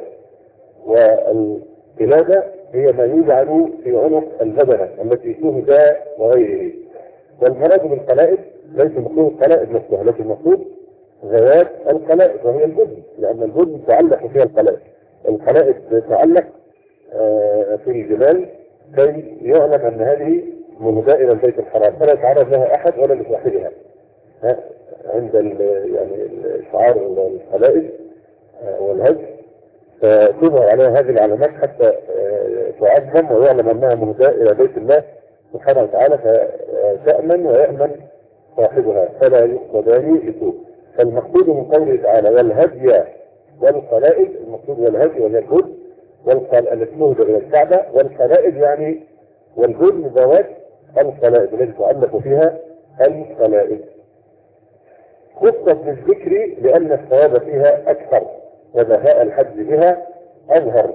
والقلادة هي ما يجعل في عنق البدنة التي تهدى وغيره. والمراد بالقلائد ليس مقصود القلائد نفسها، لكن المقصود ذوات القلائد وهي البدن، لأن البدن تعلق فيها القلائد. القلائد تعلق في الجبال كي يعلم أن هذه مهداة إلى البيت الحرام فلا يتعرض لها أحد ولا لصاحبها عند يعني شعار القلائد والهج، فتظهر عليها هذه العلامات حتى تعظم ويعلم انها مهداة الى بيت الله سبحانه وتعالى، فتأمن ويأمن صاحبها فلا يقصدان بسوء. فالمقصود من قوله تعالى والهدي والقلائد، المقصود والهدي وهي الهد التي تهدى الى الكعبه، والقلائد يعني والهد مضاوات القلائد التي تعلق فيها القلائد. خصت بالذكر لان الثواب فيها اكثر وبهاء الحج بها اظهر.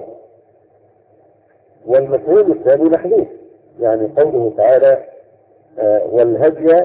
والمفعول الثاني محذوف، يعني قوله تعالى آه والهدي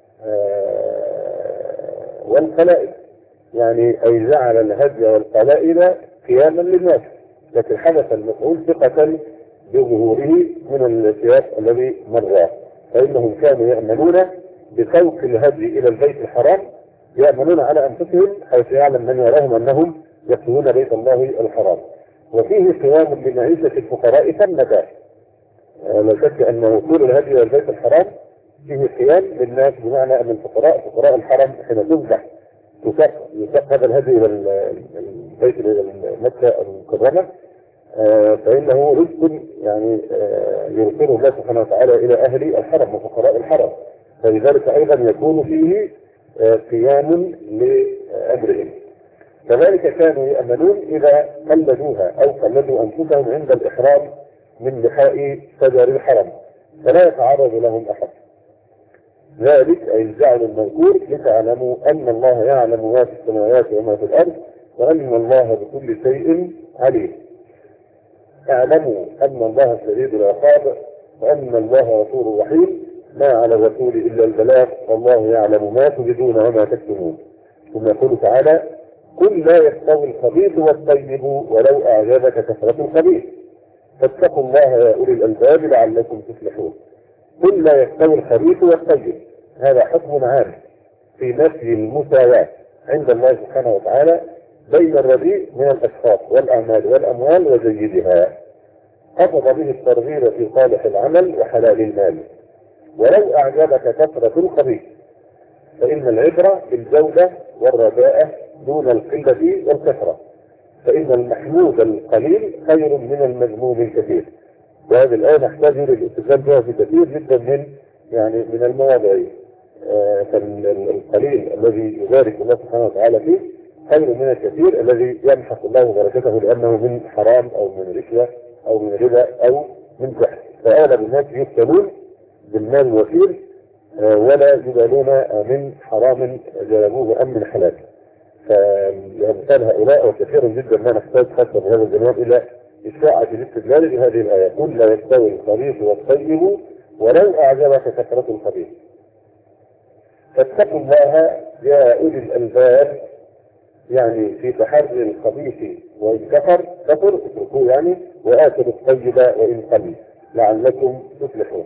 آه والقلائد، يعني اي جعل الهدي والقلائد قياما للناس، لكن حدث المفعول ثقة بظهوره من السياق الذي مر. فإنهم كانوا يأمنون بسوق الهدي إلى البيت الحرام، يأمنون على أنفسهم حيث يعلم من يراهم أنهم يدخلون بيت الله الحرام. وفيه قيام لمعيشة الفقراء ثمة، لا شك أن وصول الهدي إلى البيت الحرام فيه قيام للناس، بمعنى أن الفقراء فقراء الحرم حين تذبح يساق هذا الهدي إلى البيت إلى مكة المكرمة، فإنه رزق يعني يرسله الله سبحانه وتعالى إلى أهل الحرم وفقراء الحرم، فلذلك أيضا يكون فيه قيام لأمرهم. كذلك كانوا يأمنون إذا قلدوها أو قلدوا أنفسهم عند الإحرام من لحاء شجر الحرم فلا يتعرض لهم أحد. ذلك أي الجعل المذكور لتعلموا أن الله يعلم ما في السماوات وما في الأرض وأن الله بكل شيء عليم. اعلموا أن الله شديد العقاب وأن الله غفور رحيم، ما على الرسول إلا البلاغ والله يعلم ما تبدون وما تكتمون. ثم يقول تعالى قل لا يستوي الخبيث والطيب ولو أعجبك كثرة الخبيث فاتقوا الله يا أولي الألباب لعلكم تفلحون. قل لا يستوي الخبيث والطيب، هذا حكم عام في نفي المساواة عند الله سبحانه وتعالى بين الرديء من الأشخاص والأعمال والأموال وجيدها، قصد به الترغيب في صالح العمل وحلال المال. ولو أعجبك كثرة الخبيث فإن العبرة بالجودة والرداءة دون القلة والكثرة، فإن المحمود القليل خير من المذموم الكثير. وهذه الآية نحتاج للاستدلال بها في كثير جدا من يعني من المواضع. آه فالقليل الذي يبارك الله سبحانه وتعالى فيه خير من الكثير الذي يمحق الله بركته لأنه من حرام أو من رشوة أو من ربا أو من سحر. فأغلب الناس يفتنون بالمال الوفير آه ولا يبالون من حرام جلبوه أم من حلال. فمثال هؤلاء وكثير جدا ما نحتاج حتى بهذا الجانب إلى إشاعة الاستدلال بهذه الآية قل لا يستوي الخبيث والطيب ولو أعجبك كثرة الخبيث فاتقوا الله يا أولي الألباب، يعني في تحري الخبيث وإن كفر كفر اتركوه يعني، وآتوا الطيب وإن قل لعلكم تفلحون.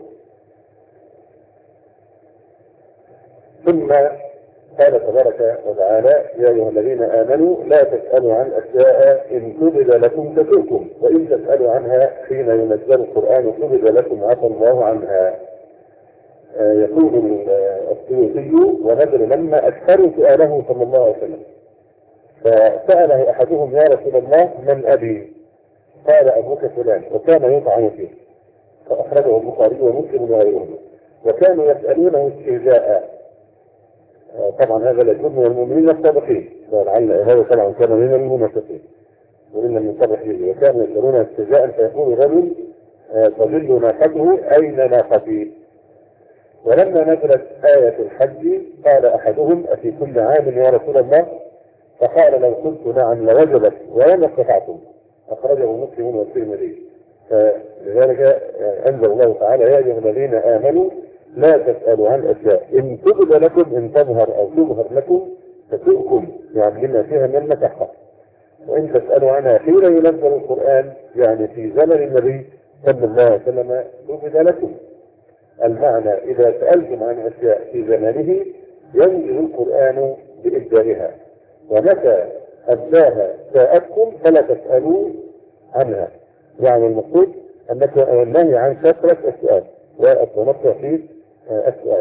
ثم قال تبارك وتعالى يا أيها الذين آمنوا لا تسألوا عن أشياء إن تبد لكم تسؤكم وإن تسألوا عنها حين ينزل القرآن تبد لكم عفى الله عنها. آه يقول السيوطي ونذر لما أكثروا سؤاله صلى الله عليه وسلم فسأله أحدهم يا رسول الله من أبي؟ قال أبوك فلان، وكان يطعن فيه، فأخرجه البخاري ومسلم وغيره. وكانوا يسألونه استهزاء، طبعا هذا لا يكون من المؤمنين الصادقين، فلعل هذا طبعا كان من المنافقين ومن لم يصرح به. وكانوا يسألون استهزاء فيقول الرجل تضل ناقته أين ناقتي؟ ولما نزلت آية الحج قال أحدهم أفي كل عام يا رسول الله؟ فقال لو قلت نعم لوجبت ولما استطعتم. أخرجه مسلم والترمذي. فلذلك أنزل الله تعالى يا أيها الذين آمنوا لا تسألوا عن أشياء إن تبد لكم إن تظهر أو تظهر لكم تسؤكم، يعني لما فيها من المشقة. وإن تسألوا عنها حين ينزل القرآن يعني في زمن النبي صلى الله عليه وسلم تبد لكم. المعنى إذا سألتم عن أشياء في زمنه ينزل القرآن بإبدائها، ومتى أبداها ساءتكم فلا تسألوا عنها. يعني المقصود أنك النهي عن كثرة السؤال والتنطع في السؤال،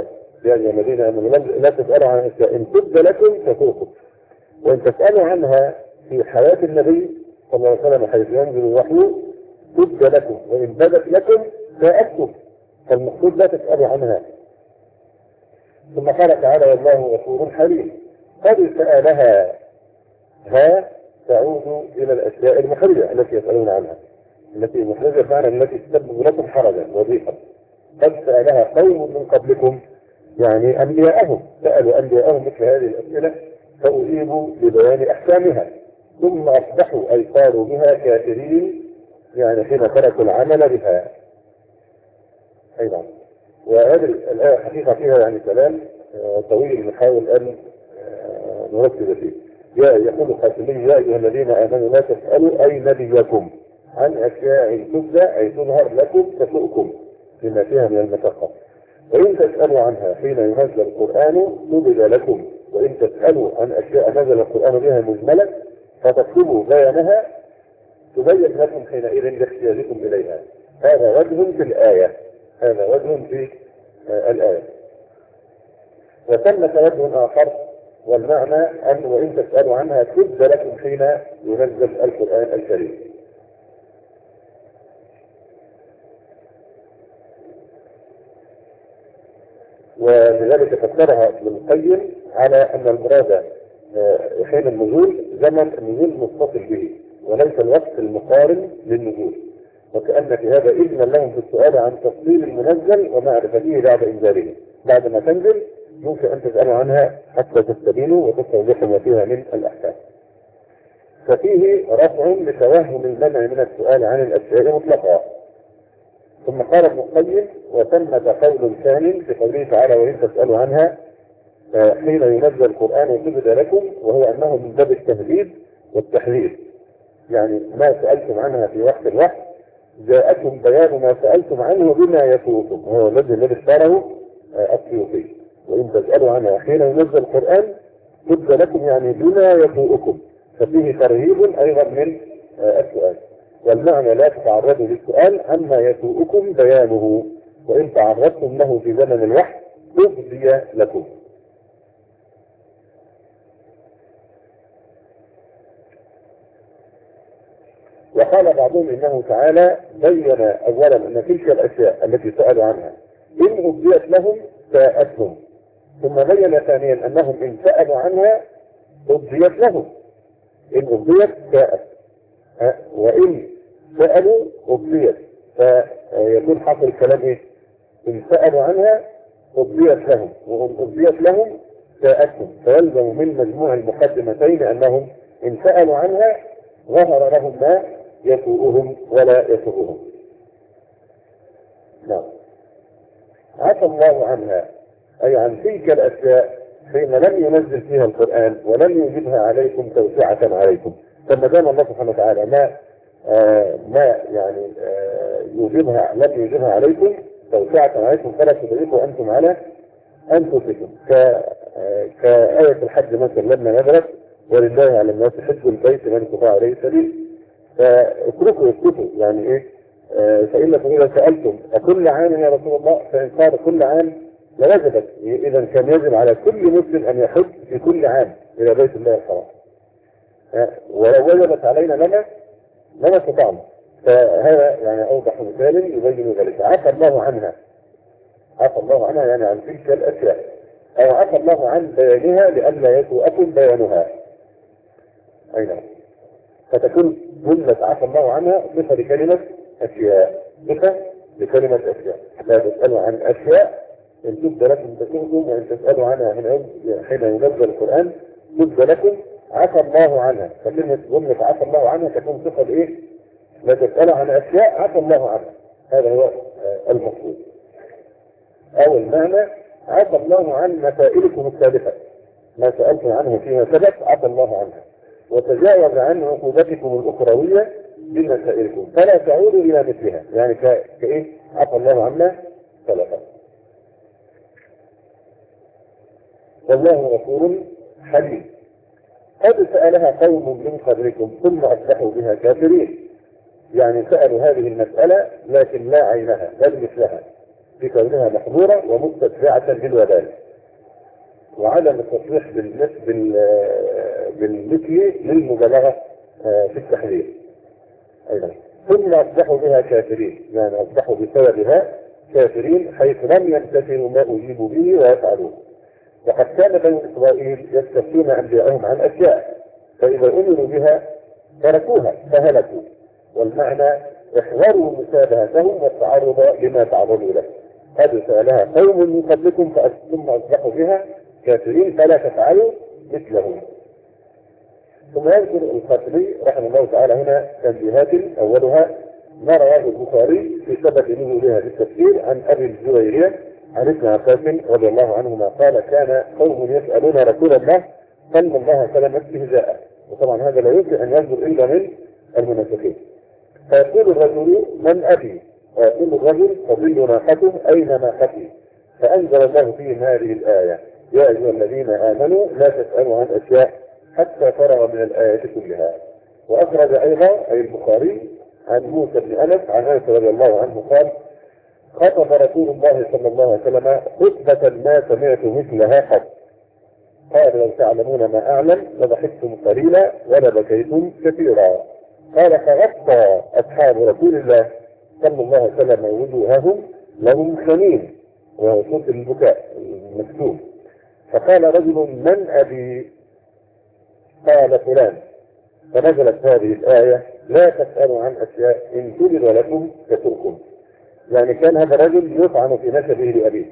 يا أيها الذين آمنوا لا تسألوا عن أشياء إن تبد لكم تسؤكم، وإن تسألوا عنها في حياة النبي صلى الله عليه وسلم حيث ينزل الوحي تبد لكم، وإن بدت لكم ساءتكم، فالمقصود لا تسألوا عنها. ثم قال تعالى والله غفور حليم، قد سألها ها تعود إلى الأشياء المحرجة التي يسألون عنها، التي محرجة فعلا التي تسبب لكم حرجا وضيقا. قد سألها قوم من قبلكم، يعني أنبياءهم سألوا أنبياءهم مثل هذه الأسئلة فأجيبوا ببيان أحكامها، ثم أصبحوا أي صاروا بها كافرين، يعني حين تركوا العمل بها. أيضا وهذه الآية حقيقة فيها يعني كلام طويل نحاول أن نركز فيه. يا يقول الخاتمي يا أيها الذين آمنوا لا تسألوا أي نبيكم عن أشياء تبدى أي تظهر لكم تسؤكم لما فيها من المشقة، وإن تسألوا عنها حين ينزل القرآن تبد لكم، وإن تسألوا عن أشياء نزل القرآن بها مجملة فتطلبوا بيانها تبين لكم حينئذ لاحتياجكم إليها. هذا وجه في الآية، هذا وجه في آه الآية. وثمة وجه آخر والمعنى أن وإن تسألوا عنها تبد لكم حين ينزل القرآن الكريم. ولذلك فسرها ابن القيم على أن المراد حين النزول زمن النزول متصل به وليس الوقت المقارن للنزول، وكأن في هذا إذن لهم في السؤال عن تفصيل المنزل ومعرفته بعد إنزاله. بعد ما تنزل يمكن أن تسألوا عنها حتى تستبينوا وتستوضحوا ما فيها من الأحكام. ففيه رفع لتوهم المنع من السؤال عن الأشياء مطلقا. ثم قال ابن القيم وثمة قول ثاني في قوله تعالى وإن تسألوا عنها حين ينزل القرآن وتبد لكم، وهو أنه من باب التهديد والتحذير، يعني ما سألتم عنها في وقت الوحي جاءكم بيان ما سألتم عنه بما يسوءكم، وهو الذي الذي اختاره السيوطي. وإن تسألوا عنها حين ينزل القرآن تبد لكم يعني بما يسوءكم، ففيه ترهيب أيضا من السؤال. والمعنى لا تتعرضوا للسؤال عما يسوءكم بيانه، وإن تعرضتم له في زمن الوحي تبدي لكم. وقال بعضهم إنه تعالى بين أولا أن تلك الأشياء التي سألوا عنها إن أبديت لهم ساءتهم، ثم بين ثانيا أنهم إن سألوا عنها أبديت لهم، إن أبديت ساءت، وإن سألوا أبديت، فيكون حاصل الكلام إيه؟ إن سألوا عنها أبديت لهم، وإن أبديت لهم ساءتهم، فيلزم من مجموع المقدمتين أنهم إن سألوا عنها ظهر لهم ما يسوءهم ولا يسوءهم. نعم. عفى الله عنها أي عن تلك الأشياء حين لم ينزل فيها القرآن ولم يوجبها عليكم توسعة عليكم، فما دام الله سبحانه وتعالى ما آه ما يعني آه يوجبها لم يوجبها عليكم توسعة عليكم فلا تضيقوا أنتم على أنفسكم، آه كآية الحج مثلا لما نزلت ولله على الناس حج البيت من استطاع عليه سبيل، فاتركوا اسكتوا يعني ايه آه فإنكم إذا سألتم أكل عام يا رسول الله فإن قال كل عام لوجبت، إذا كان يجب على كل مسلم أن يحج في كل عام إلى بيت الله الحرام، آه ولو وجبت علينا لنا لما استطعنا. فهذا يعني أوضح مثال يبين ذلك. عفى الله عنها، عفى الله عنها يعني عن تلك الأشياء، أو عفى الله عن بيانها لئلا يسوءكم بيانها. أي نعم. فتكون جملة عفى الله عنها صفة لكلمة أشياء، صفة لكلمة أشياء. لا تسألوا عن أشياء إن تبد لكم تسؤكم، وإن تسألوا عنها حين ينزل القرآن تبد لكم عفى الله عنها. فكلمة جملة عفى الله عنها تكون صفة لإيه؟ لا تسألوا عن أشياء عفى الله عنها، هذا هو المقصود. أو المعنى عفى الله عن مسائلكم السابقة، ما سألتم عنه فيما سبق عفى الله عنها، وتجاوز عن عقوبتكم الأخروية بمسائلكم فلا تعودوا إلى مثلها، يعني كإيه؟ عفى الله عنا سلفا. والله غفور حليم. قد سألها قوم من قبلكم ثم أصبحوا بها كافرين، يعني سألوا هذه المسألة لكن لا عينها بل مثلها، في كونها محظورة ومستدفعة للوبال، وعدم التصريح بالمثل للمبالغة في التحذير أيضا. ثم أصبحوا بها كافرين، يعني أصبحوا بسببها كافرين حيث لم يمتثلوا ما أجيبوا به ويفعلوه. وقد كان بني إسرائيل يستفتون أنبياءهم عن أشياء فإذا أمروا بها تركوها فهلكوا، والمعنى احذروا مشابهتهم والتعرض لما تعرضوا له. قد سألها قوم من قبلكم ثم أصبحوا بها كافرين فلا تفعلوا مثلهم. ثم يذكر الخطيبي رحمه الله تعالى هنا تنبيهات، أولها ما رواه البخاري في سبب نزولها بالتفسير عن أبي الزبيرية عن ابن عباس رضي الله عنهما قال كان قوم يسألون رسول الله صلى الله عليه وسلم استهزاء، وطبعا هذا لا يمكن أن يصدر إلا من المنافقين. فيقول الرجل من أبي؟ ويقول الرجل تضل ناقته أين ناقتي؟ فأنزل الله فيهم هذه الآية يا أيها الذين آمنوا لا تسألوا عن أشياء حتى فرغ من الآية كلها. وأخرج أيضا أي البخاري عن موسى بن أنس عن أنس رضي الله عنه قال خطب رسول الله صلى الله عليه وسلم خطبة ما سمعت مثلها قط، قال لو تعلمون ما أعلم لضحكتم قليلا ولبكيتم كثيرا. قال فغطى أصحاب رسول الله صلى الله عليه وسلم وجوههم لهم خميم، وهو صوت البكاء المكتوب. فقال رجل من أبي؟ قال فلان. فنزلت هذه الآية لا تسألوا عن أشياء إن تبد لكم تسؤكم. يعني كان هذا الرجل يطعن في نسبه لأبيه،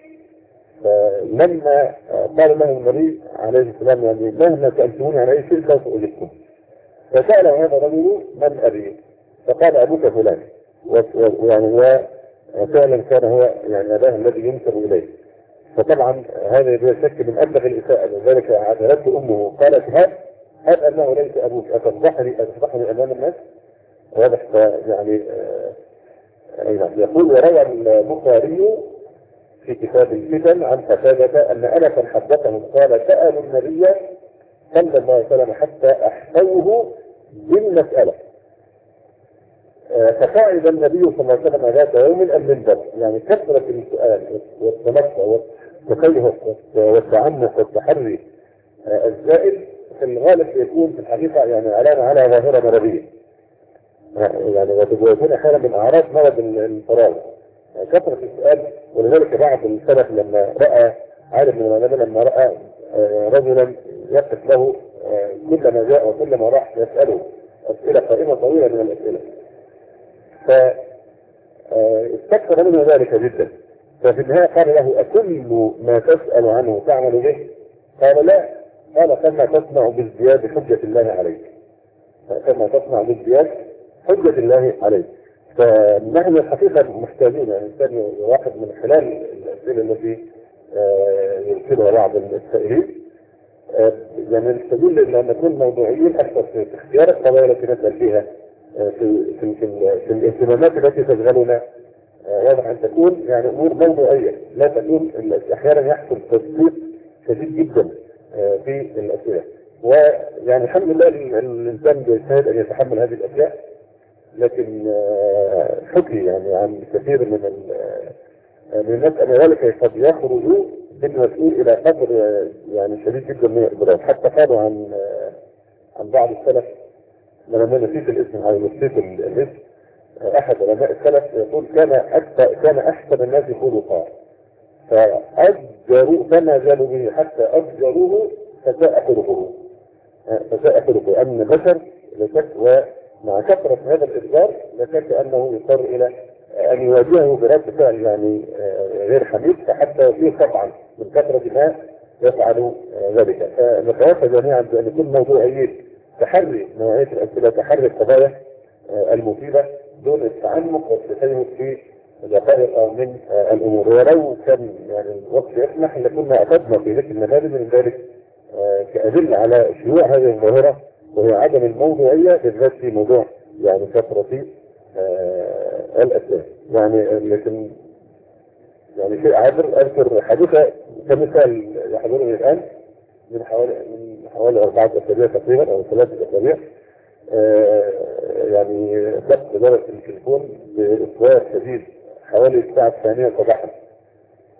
فلما قال له النبي عليه السلام يعني مهما سألتموني عن أي شيء سوف أجبكم، فسأل هذا الرجل من أبي؟ فقال أبوك فلان، ويعني هو فعلا كان هو يعني أباه الذي ينسب إليه. فطبعا هذا بلا شك من أبلغ الإساءة، لذلك عاتبته أمه قالت هب هب أنه ليس أبوك أتفضحني أتفضحني أمام الناس. واضح يعني أيضا يقول وروى البخاري في كتاب الفتن عن قتادة أن أنسا حدثهم قال سألوا النبي صلى الله عليه وسلم حتى أحصوه بالمسألة، فقعد النبي صلى الله عليه وسلم ذات يوم المنبر، يعني كثرة السؤال والتنقع والتفيهق والتعنف والتحري الزائد في الغالب يكون في الحقيقة يعني علامة على ظاهرة مرضية، يعني وتجاوزون أحيانا من أعراض مرض الفراغ، يعني كثرة السؤال. ولذلك بعض السلف لما رأى عالم من العلماء لما رأى رجلا يقف له كلما جاء وكلما راح يسأله أسئلة قائمة طويلة من الأسئلة، فاستكثر منه ذلك جدا. ففي النهاية قال له أكل ما تسأل عنه تعمل به؟ قال لا. قال كما تصنع بازدياد حجة الله عليك، كما تصنع بازدياد حجة الله عليك. فنحن الحقيقة محتاجين يعني الإنسان واحد من خلال الأسئلة التي يرسلها بعض السائلين يعني نستدل أن نكون موضوعيين أكثر في اختيار القضايا التي نسأل فيها في, في, في, في الاهتمامات التي تشغلنا. واضح أن تكون يعني أمور موضوعية، لا تكون أحيانا يحصل تدقيق شديد جدا في الأسئلة. ويعني الحمد لله الإنسان بيجتهد أن يتحمل هذه الأشياء، لكن حكي يعني عن كثير من من الناس أن ذلك قد يخرج بالمسؤول إلى قدر يعني شديد جدا من الإضرار. حتى قالوا عن عن بعض السلف، لما نسيت الاسم أو نسيت الاسم، أحد علماء السلف يقول كان أكثر كان أحسن الناس خلقا فأجروا فما زالوا به حتى أجروه فساء خلقه فساء خلقه. أن البشر لشك ومع كثرة هذا الإصرار لشك أنه يضطر إلى أن يواجهه برد فعل يعني غير حميد، فحتى يصير طبعا من كثرة ما يفعل ذلك. فنتوافى جميعا بأن يكون موضوعيين، تحري نوعية الأسئلة، تحري القضايا المفيدة دون التعمق والتسيب في دقائق من الأمور. ولو كان يعني الوقت يسمح لكنا أخذنا في ذكر النماذج من ذلك كأدلة على شيوع هذه الظاهرة، وهي عدم الموضوعية بالذات في موضوع يعني كثرة الأسئلة. يعني لكن يعني شيء عابر أذكر حديثة كمثال يحضرني الآن من حوالي من حوالي أربعة أسابيع تقريبا أو ثلاثة أسابيع. آه يعني ضبط إدارة التليفون بإصرار شديد حوالي الساعة الثانية صباحا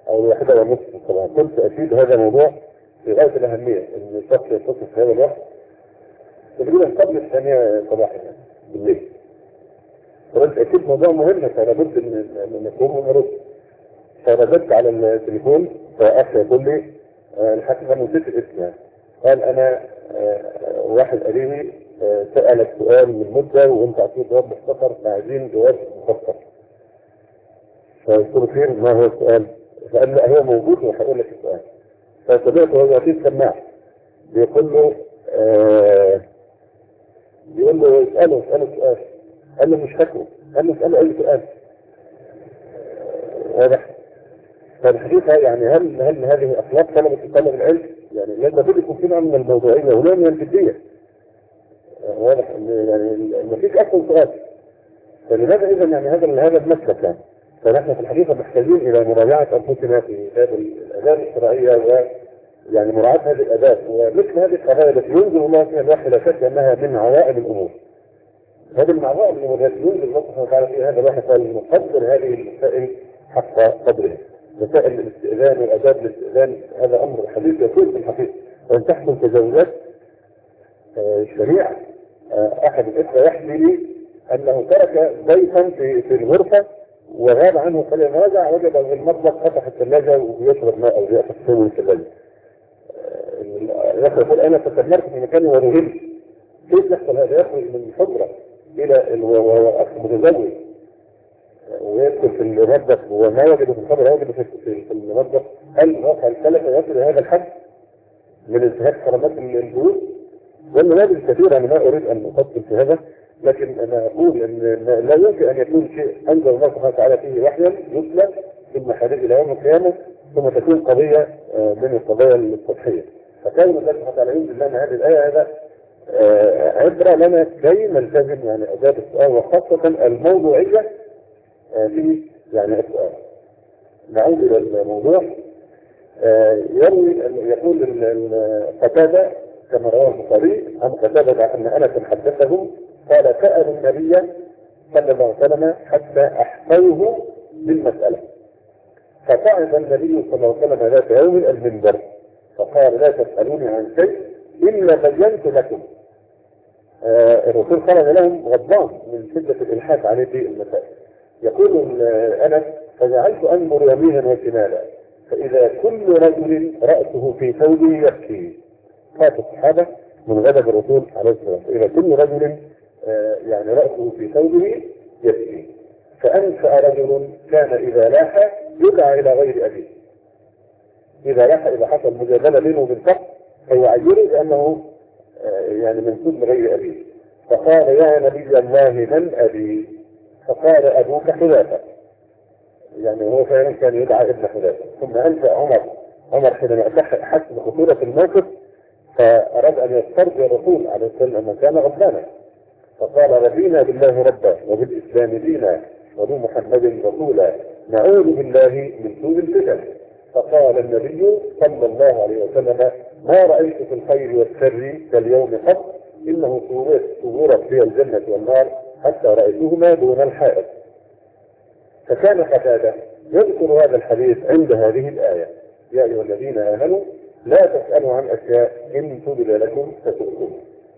او الواحده ونصف طبعا. كنت اكيد هذا موضوع في غايه الاهميه ان الشخص يتصل في هذا الوقت تقريبا قبل الثانيه صباحا بالليل. قلت اكيد موضوع مهم فلا بد من نقوم ونرد. فرددت على التليفون فاخ يقول لي الحقيقه انا نسيت الاسم يعني. قال انا واحد قريبي سالك سؤال من مده وانت اعطيت جواب مختصر فعايزين جواب مختصر. فقلت له خير ما هو السؤال؟ فقال لا هو موجود وهقول لك السؤال. فسمعت وهو يعطيه سماعه بيقول له آه بيقول له اساله اساله سؤال. قال له مش فاكره. قال له اساله اي سؤال. واضح؟ فالحقيقه يعني هل هل هذه اخلاق طلبه طلب العلم؟ يعني لابد يكون في نوع من الموضوعيه ونوع من الجديه. واضح ان يعني ما فيش اصلا سؤال. فلماذا اذا يعني هذا هذا المسلك يعني؟ فنحن في الحقيقه محتاجين الى مراجعه انفسنا في هذه الاداب الشرعيه ويعني مراعاه هذه الاداب ومثل هذه القضايا التي ينزل الله فيها الواحد لا شك انها من عوائد الامور. هذه من عوائد الامور التي ينزل الله سبحانه وتعالى فيها هذا الواحد قال نقدر هذه المسائل حق قدرها. مسائل الاستئذان والاداب الاستئذان هذا امر حديث يطول في الحقيقه وان تحصل تجاوزات شريعه. احد الاخوه يحكي لي انه ترك ضيفا في في الغرفه وغاب عنه فلما رجع وجد في المطبخ فتح الثلاجه ويشرب ماء او ياخذ شيء من الثلاجه. يقول انا تستمرت في مكاني ورهبت. كيف يحصل هذا؟ يخرج من الحجره الى وهو اخ متزوج ويدخل في المطبخ وما يجد في الخبر يجد في المطبخ. هل واقع الثلاثه يصل هذا الحد من انتهاك حرمات البيوت؟ والمنابر كثيره انا ما اريد ان افصل في هذا لكن انا اقول ان لا يمكن ان يكون شيء انزل الله سبحانه وتعالى فيه وحيا يتلى ثم حديث الى يوم القيامه ثم تكون قضيه من القضايا السطحيه. فكان الله سبحانه وتعالى ينزل لنا هذه الايه هذا عبره لنا كي نلتزم يعني اداب السؤال وخاصه الموضوعيه في يعني السؤال. نعود الى الموضوع. يروي يقول قتاده كما رواه البخاري عن قتاده ان انس حدثه قال سأل النبي صلى الله عليه وسلم حتى احفوه بالمساله. فقعد النبي صلى الله عليه وسلم ذات يوم المنبر فقال لا تسالوني عن شيء الا بينت لكم. آه الرسول خرج لهم غضبان من شده الالحاح عليه في المسائل. يقول انس فجعلت انظر يمينا وشمالا فاذا كل رجل راسه في ثوبه يبكي. خاف الصحابه من غضب الرسول عليه الصلاه والسلام. اذا كل رجل آه يعني راسه في ثوبه يبكي. فانشا رجل كان اذا لاح يدعى الى غير ابيه. اذا لاح اذا حصل مجادله بينه وبين شخص فيعيره بانه آه يعني منسوب لغير ابيه. فقال يا نبي الله من ابي؟ فقال ابوك حذافه. يعني هو فعلا كان يدعى ابن حذافه. ثم انشا عمر عمر حينما حس بخطوره الموقف فاراد ان يسترجع الرسول عليه الصلاه والسلام كان غضبانا فقال رضينا بالله ربا وبالاسلام دينا وبمحمد رسولا نعوذ بالله من سوء الفتن. فقال النبي صلى الله عليه وسلم ما رايت في الخير والشر كاليوم قط انه صورت في الجنه والنار حتى رايتهما دون الحائط. فكان قتاده يذكر هذا الحديث عند هذه الايه يا ايها الذين امنوا لا تسالوا عن اشياء ان تبد لكم تسؤكم.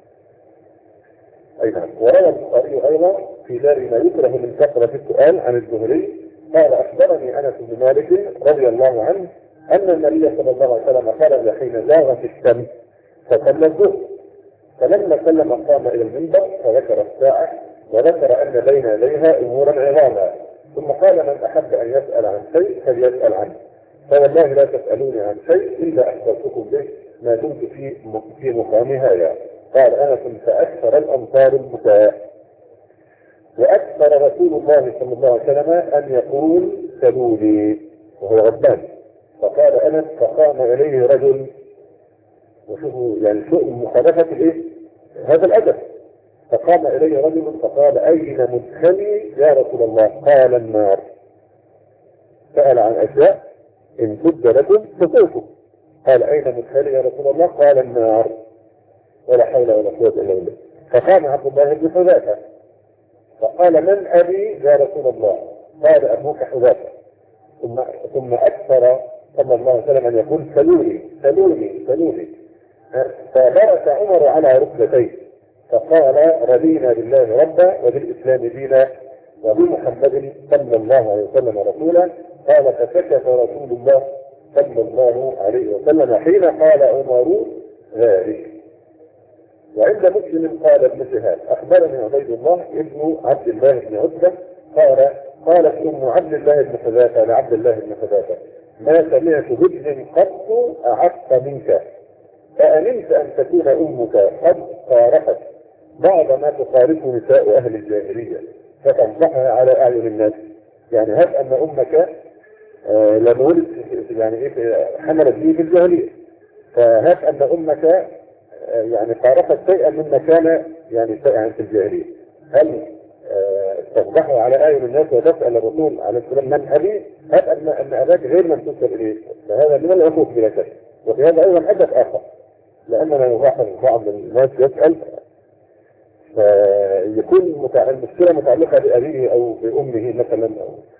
اي نعم. وروى البخاري ايضا في دار ما يكره من كثره السؤال عن الزهري قال اخبرني انس بن مالك رضي الله عنه ان النبي صلى الله عليه وسلم خرج حين زاغت الشمس فصلى الظهر فلما سلم قام الى المنبر فذكر الساعه وذكر ان بين يديها امورا عظاما ثم قال من احب ان يسال عن شيء فليسال عنه فوالله لا تسالوني عن شيء الا اخبرتكم به ما دمت في في مقام هذا. قال انس فاكثر الامطار البكاء واكثر رسول الله صلى الله عليه وسلم ان يقول سلوني وهو غضبان. فقال انس فقام اليه رجل وشوفوا يعني شو مخالفه الايه؟ هذا الادب. فقام اليه رجل فقال اين مدخلي يا رسول الله؟ قال النار. سال عن اشياء ان تبد لكم تسؤكم. قال اين مدخلي يا رسول الله؟ قال النار. ولا حول ولا قوه الا بالله. فقام عبد الله بن حذافه فقال من ابي يا رسول الله؟ قال ابوك حذافه. ثم ثم أكثر صلى الله عليه وسلم أن يقول سلوني سلوني سلوني. فبرك عمر على ركبتيه فقال رضينا بالله ربا وبالإسلام دينا وبمحمد صلى الله عليه وسلم رسولا. قال فسكت رسول الله صلى الله عليه وسلم حين قال عمر ذلك. وعند مسلم قال ابن شهاب أخبرني عبيد الله ابن عبد الله بن عتبة قال قالت أم عبد الله بن حذافة لعبد الله بن حذافة ما سمعت بابن قط أعف منك فأمنت أن تكون أمك قد قارفت بعض ما تقارفه نساء أهل الجاهلية فتنصحها على أعين الناس. يعني هب أن أمك آه لما ولد يعني إيه حملت به في الجاهلية، فهب أن أمك آه يعني قارفت شيئا مما كان يعني شيئا في الجاهلية، هل آه تفضحه على أعين الناس وتسأل الرسول عليه السلام من أبي؟ هب أن أن أباك غير من تسأل إليه، فهذا من العقوق بلا شك. وفي هذا أيضا هدف آخر، لأننا نلاحظ بعض الناس يسأل فيكون المشكلة متعلقة بأبيه أو بأمه مثلا،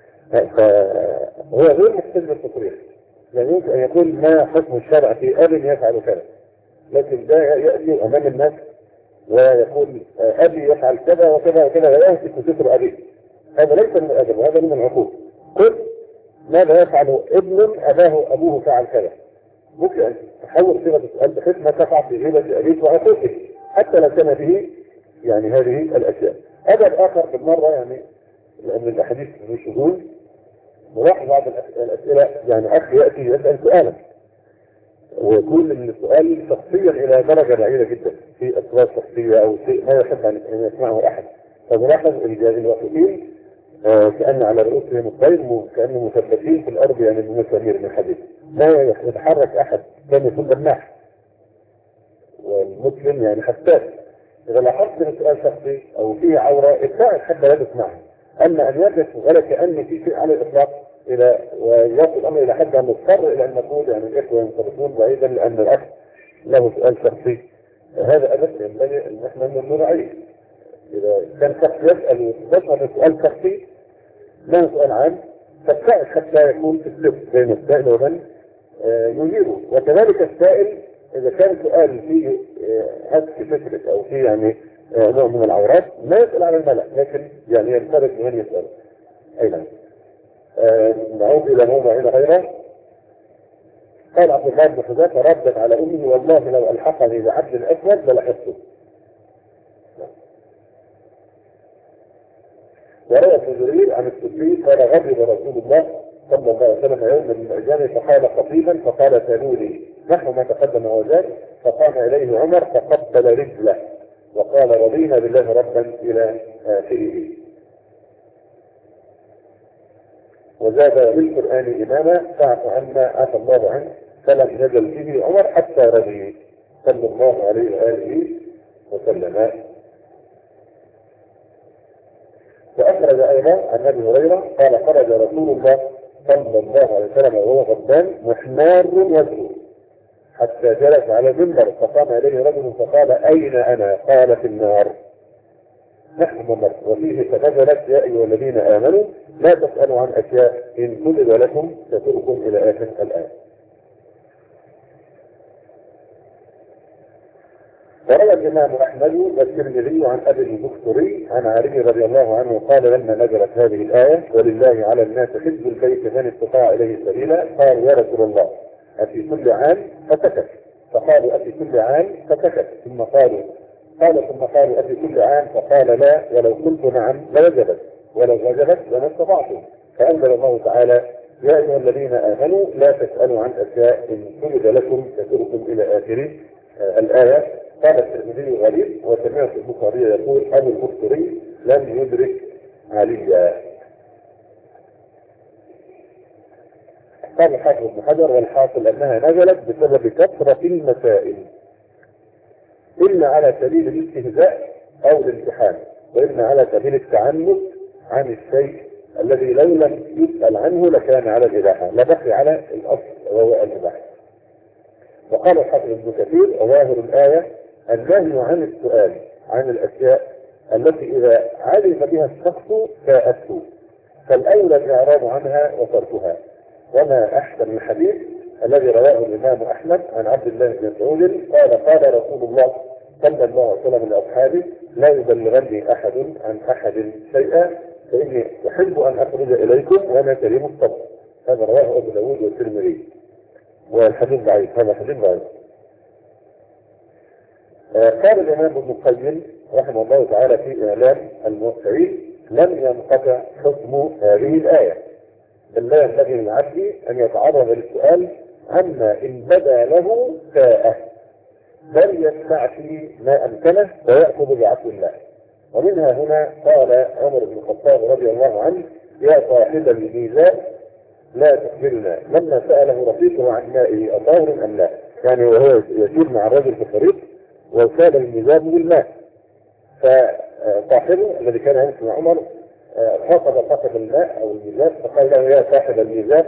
فهو غير محتاج للتصريح. يعني يمكن أن يقول ما حكم الشرع في أب يفعل كذا، لكن ده يأتي أمام الناس ويقول أبي يفعل كذا وكذا وكذا ويهتك ستر أبيه. هذا ليس من الأدب وهذا من العقوق. قل ماذا يفعل ابن أباه أبوه فعل كذا، ممكن أن تحول صيغة السؤال بحيث ما تقع في غيبة أبيك وعقوقه حتى لو كان به يعني هذه الأشياء. أدب آخر بالمرة، يعني لأن الأحاديث مش شذوذ، نلاحظ بعض الأسئلة. يعني أخ يأتي يسأل سؤالا ويكون السؤال شخصيا إلى درجة بعيدة جدا في أسباب شخصية أو شيء ما يحب أن يسمعه أحد، فنلاحظ الواقفين آه كأن على رؤوسهم الطير كأنهم مثبتين في الأرض، يعني بمسامير من حديد لا يتحرك أحد، كان يكون بالناح. والمسلم يعني حساس، إذا لاحظت ان السؤال شخصي أو فيه عورة ابتعد حتى لا تسمعه. أما أن يجلس ولا كأن في شيء على الإطلاق إلى ويصل الأمر إلى حد أن نضطر إلى أن نقول يعني الإخوة ينصرفون بعيدا لأن الأخ له سؤال شخصي، هذا أبدا ينبغي أن احنا نراعيه. إذا كان شخص يسأل ويظهر سؤال شخصي لا سؤال عام فابتعد حتى يكون في السبب بين السائل ومن يجيبه. وكذلك السائل إذا كان سؤال فيه هتك فكرة أو فيه يعني نوع من العورات ما يسأل على الملأ، لكن يعني ينفرد من يسأله. أي نعم. نعود إلى موضوع غيره. قال عبد الله بن حذافة ردا على أمه والله لو ألحقني بعبد أسود للحقته. وروى ابن جرير عن السدي قال غضب رسول الله صلى الله عليه وسلم يوم من الأيام فقال خطيبا فقال سالوني نحو ما تقدم وزاد، فقام إليه عمر فقبل رجله وقال رضينا بالله ربا إلى آخره. وزاد بالقرآن إماما فاعف عنا عفى الله عنه فلم يزل به عمر حتى رضي صلى الله عليه وآله وسلم. وأخرج أيضا عن أبي هريرة قال خرج رسول الله صلى الله عليه وسلم وهو غضبان محمار وجهه حتى جلس على المنبر فقام إليه رجل فقال أين أنا؟ قال في النار. نحن ممر. وفيه فنزلت يا أيها الذين آمنوا لا تسألوا عن أشياء إن كتب لكم تسؤكم إلى آخر الآية. وروى الإمام أحمد والترمذي عن أبي البختري عن علي رضي الله عنه قال لما نزلت هذه الآية ولله على الناس حج البيت من استطاع إليه سبيلا قال يا رسول الله أفي كل عام؟ فسكت. فقالوا أفي كل عام؟ فسكت. ثم قالوا قال ثم قالوا أفي كل عام؟ فقال لا ولو قلت نعم لوجبت ولو وجبت لما استطعتم. فأنزل الله تعالى يا أيها الذين آمنوا لا تسألوا عن أشياء إن كتب لكم تسؤكم إلى آخر آه الآية. قال الترمذي غريب وسمعت البخاري يقول أبو البختري لم يدرك عليا. قال الحافظ ابن حجر والحاصل أنها نزلت بسبب كثرة المسائل إما على سبيل الاستهزاء أو الامتحان وإما على سبيل التعنت عن الشيء الذي لو لم يسأل عنه لكان على الإباحة لا بقي على الأصل وهو الإباحة. وقال الحافظ ابن كثير ظاهر الآية النهي عن السؤال عن الأشياء التي إذا علم بها الشخص فاءته فالأولى الإعراض عنها وتركها. وما أحسن الحديث الذي رواه الإمام أحمد عن عبد الله بن مسعود قال قال رسول الله صلى الله عليه وسلم لأصحابه لا يبلغني أحد عن أحد شيئا فإني أحب أن أخرج إليكم وأنا كريم الصبر. هذا رواه أبو داود والترمذي والحديث ضعيف. هذا حديث ضعيف. قال الإمام ابن القيم رحمه الله تعالى في إعلام الموقعين لم ينقطع حكم هذه الآية، بل لا ينبغي للعبد أن يتعرض للسؤال عما إن بدا له ساءه، بل يستعفي ما أمكنه ويأخذ بعفو الله. ومنها هنا قال عمر بن الخطاب رضي الله عنه يا صاحب الميزان لا تخبرنا لما سأله رفيقه عن مائه أطاهر أم لا، يعني وهو يسير مع الرجل في الطريق وسال الميزان بالماء، فصاحبه الذي كان يمشي مع عمر خاطب صاحب الماء أو الميزان فقال له يا صاحب الميزان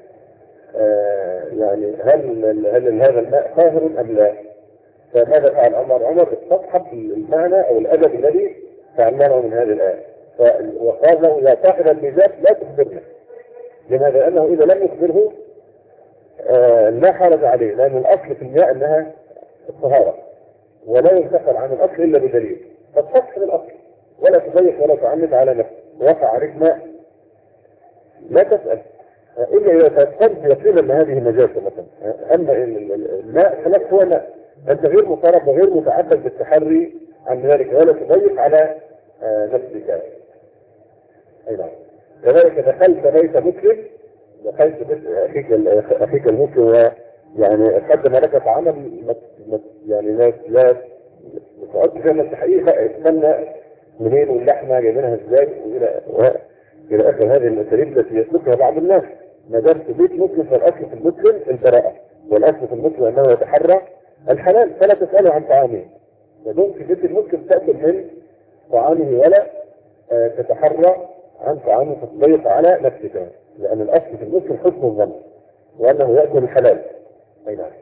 يعني هل هل هذا الماء طاهر أم لا؟ فماذا فعل عمر؟ عمر استصحب المعنى أو الأدب الذي تعلمه من هذه الآية، وقال له يا صاحب الميزان لا تخبرنا. لماذا؟ لأنه إذا لم يخبره آه لا حرج عليه، لأن الأصل في الماء أنها الطهارة ولا ينتقل عن الأصل إلا بدليل، فتصحب الأصل ولا تضيق ولا تعمد على نفسك. وقع عليك ماء لا تسأل إلا إذا تقصد يقين أن هذه نجاسة مثلا، أما الماء خلاص هو ماء، أنت غير مطالب وغير متعبد بالتحري عن ذلك ولا تضيق على آه نفسك. أي نعم. كذلك دخلت بيت مسلم، دخلت بيت أخيك أخيك المسلم ويعني قدم لك طعاما يعني لا لا تقعد فيها التحقيق استنى منين واللحمة جايبينها ازاي وإلى إلى آخر هذه الأساليب التي يسلكها بعض الناس. ما دام في بيت مسلم فالأصل في المسلم البراءة، والأصل في المسلم أنه يتحرى الحلال فلا تسأله عن طعامه. ما دام في بيت المسلم تأكل من طعامه ولا آه تتحرى عن طعامه فتضيق على نفسك، لأن الأصل في المسلم حسن الظن وأنه يأكل الحلال. أي نعم.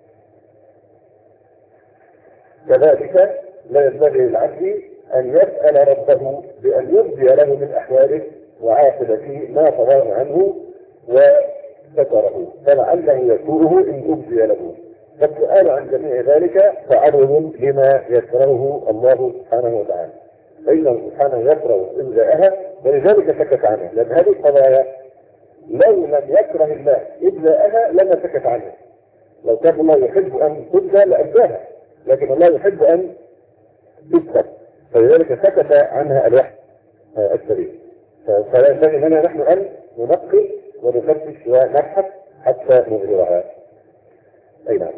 كذلك لا ينبغي للعبد أن يسأل ربه بأن يبدي له من أحواله وعاقبته ما تضاد عنه وستره فلعله يسوءه إن أبدي له. فالسؤال عن جميع ذلك تعرض لما يكرهه الله سبحانه وتعالى، فإنه سبحانه يكره إبداءها ولذلك سكت عنها، لأن هذه القضايا لو لم يكره الله إبداءها لما سكت عنها. لو كان الله يحب أن تبدأ لأبداها، لكن الله يحب أن تسكت، فلذلك سكت عنها الوحي الشريف. فينبغي لنا نحن أن ننقل ونفتش ونبحث حتى نظهرها. أي نعم.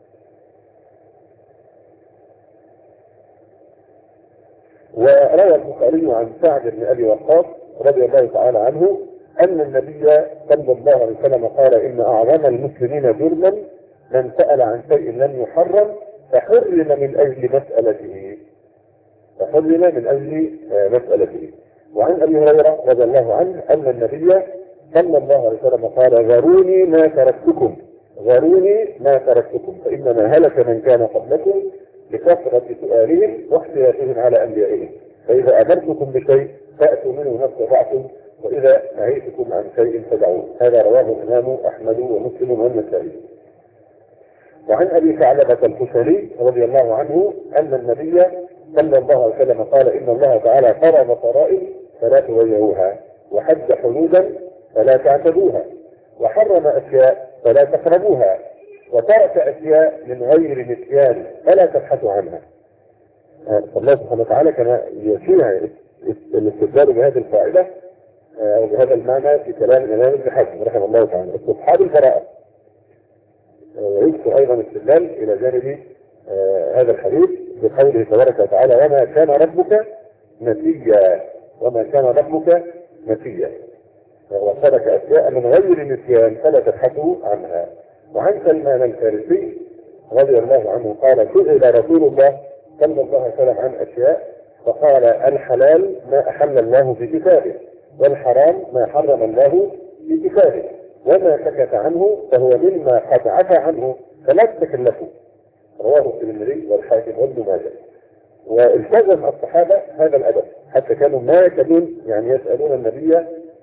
وروى البخاري عن سعد بن أبي وقاص رضي الله تعالى عنه أن النبي صلى الله عليه وسلم قال إن أعظم المسلمين جرما من سأل عن شيء لم يحرم فحرم من أجل مسألته فحرم من أجل مسألته. وعن أبي هريرة رضي الله عنه أن النبي صلى الله عليه وسلم قال ذروني ما تركتكم ذروني ما تركتكم فإنما هلك من كان قبلكم لكثرة سؤالهم واختلافهم على أنبيائهم، فإذا أمرتكم بشيء فأتوا منه ما استطعتم وإذا نهيتكم عن شيء فدعوه. هذا رواه الإمام أحمد ومسلم والنسائي. وعن أبي ثعلبة الخشني رضي الله عنه أن النبي صلى الله عليه وسلم قال إن الله تعالى فرض فرائض فلا تضيعوها، وحد حدودا فلا تعتدوها، وحرم أشياء فلا تقربوها، وترك أشياء من غير نسيان فلا تبحثوا عنها. الله سبحانه وتعالى كان يشيع الاستدلال بهذه القاعدة أو بهذا المعنى في كلام الإمام ابن حزم رحمه الله تعالى استصحاب الفرائض. ويذكر أيضا استدلال إلى جانب آه هذا الحديث بقوله تبارك وتعالى وما كان ربك نسيا وما كان ربك نسيا، وترك أشياء من غير نسيان فلا تبحثوا عنها. وعن سلمان الفارسي رضي الله عنه قال سئل رسول الله صلى الله عليه وسلم عن أشياء فقال الحلال ما أحل الله في كتابه والحرام ما حرم الله في كتابه وما سكت عنه فهو مما قد عفى عنه فلا تتكلفوا. رواه الترمذي والحاكم وابن ماجه. والتزم الصحابة هذا الأدب حتى كانوا ما يكادون يعني يسألون النبي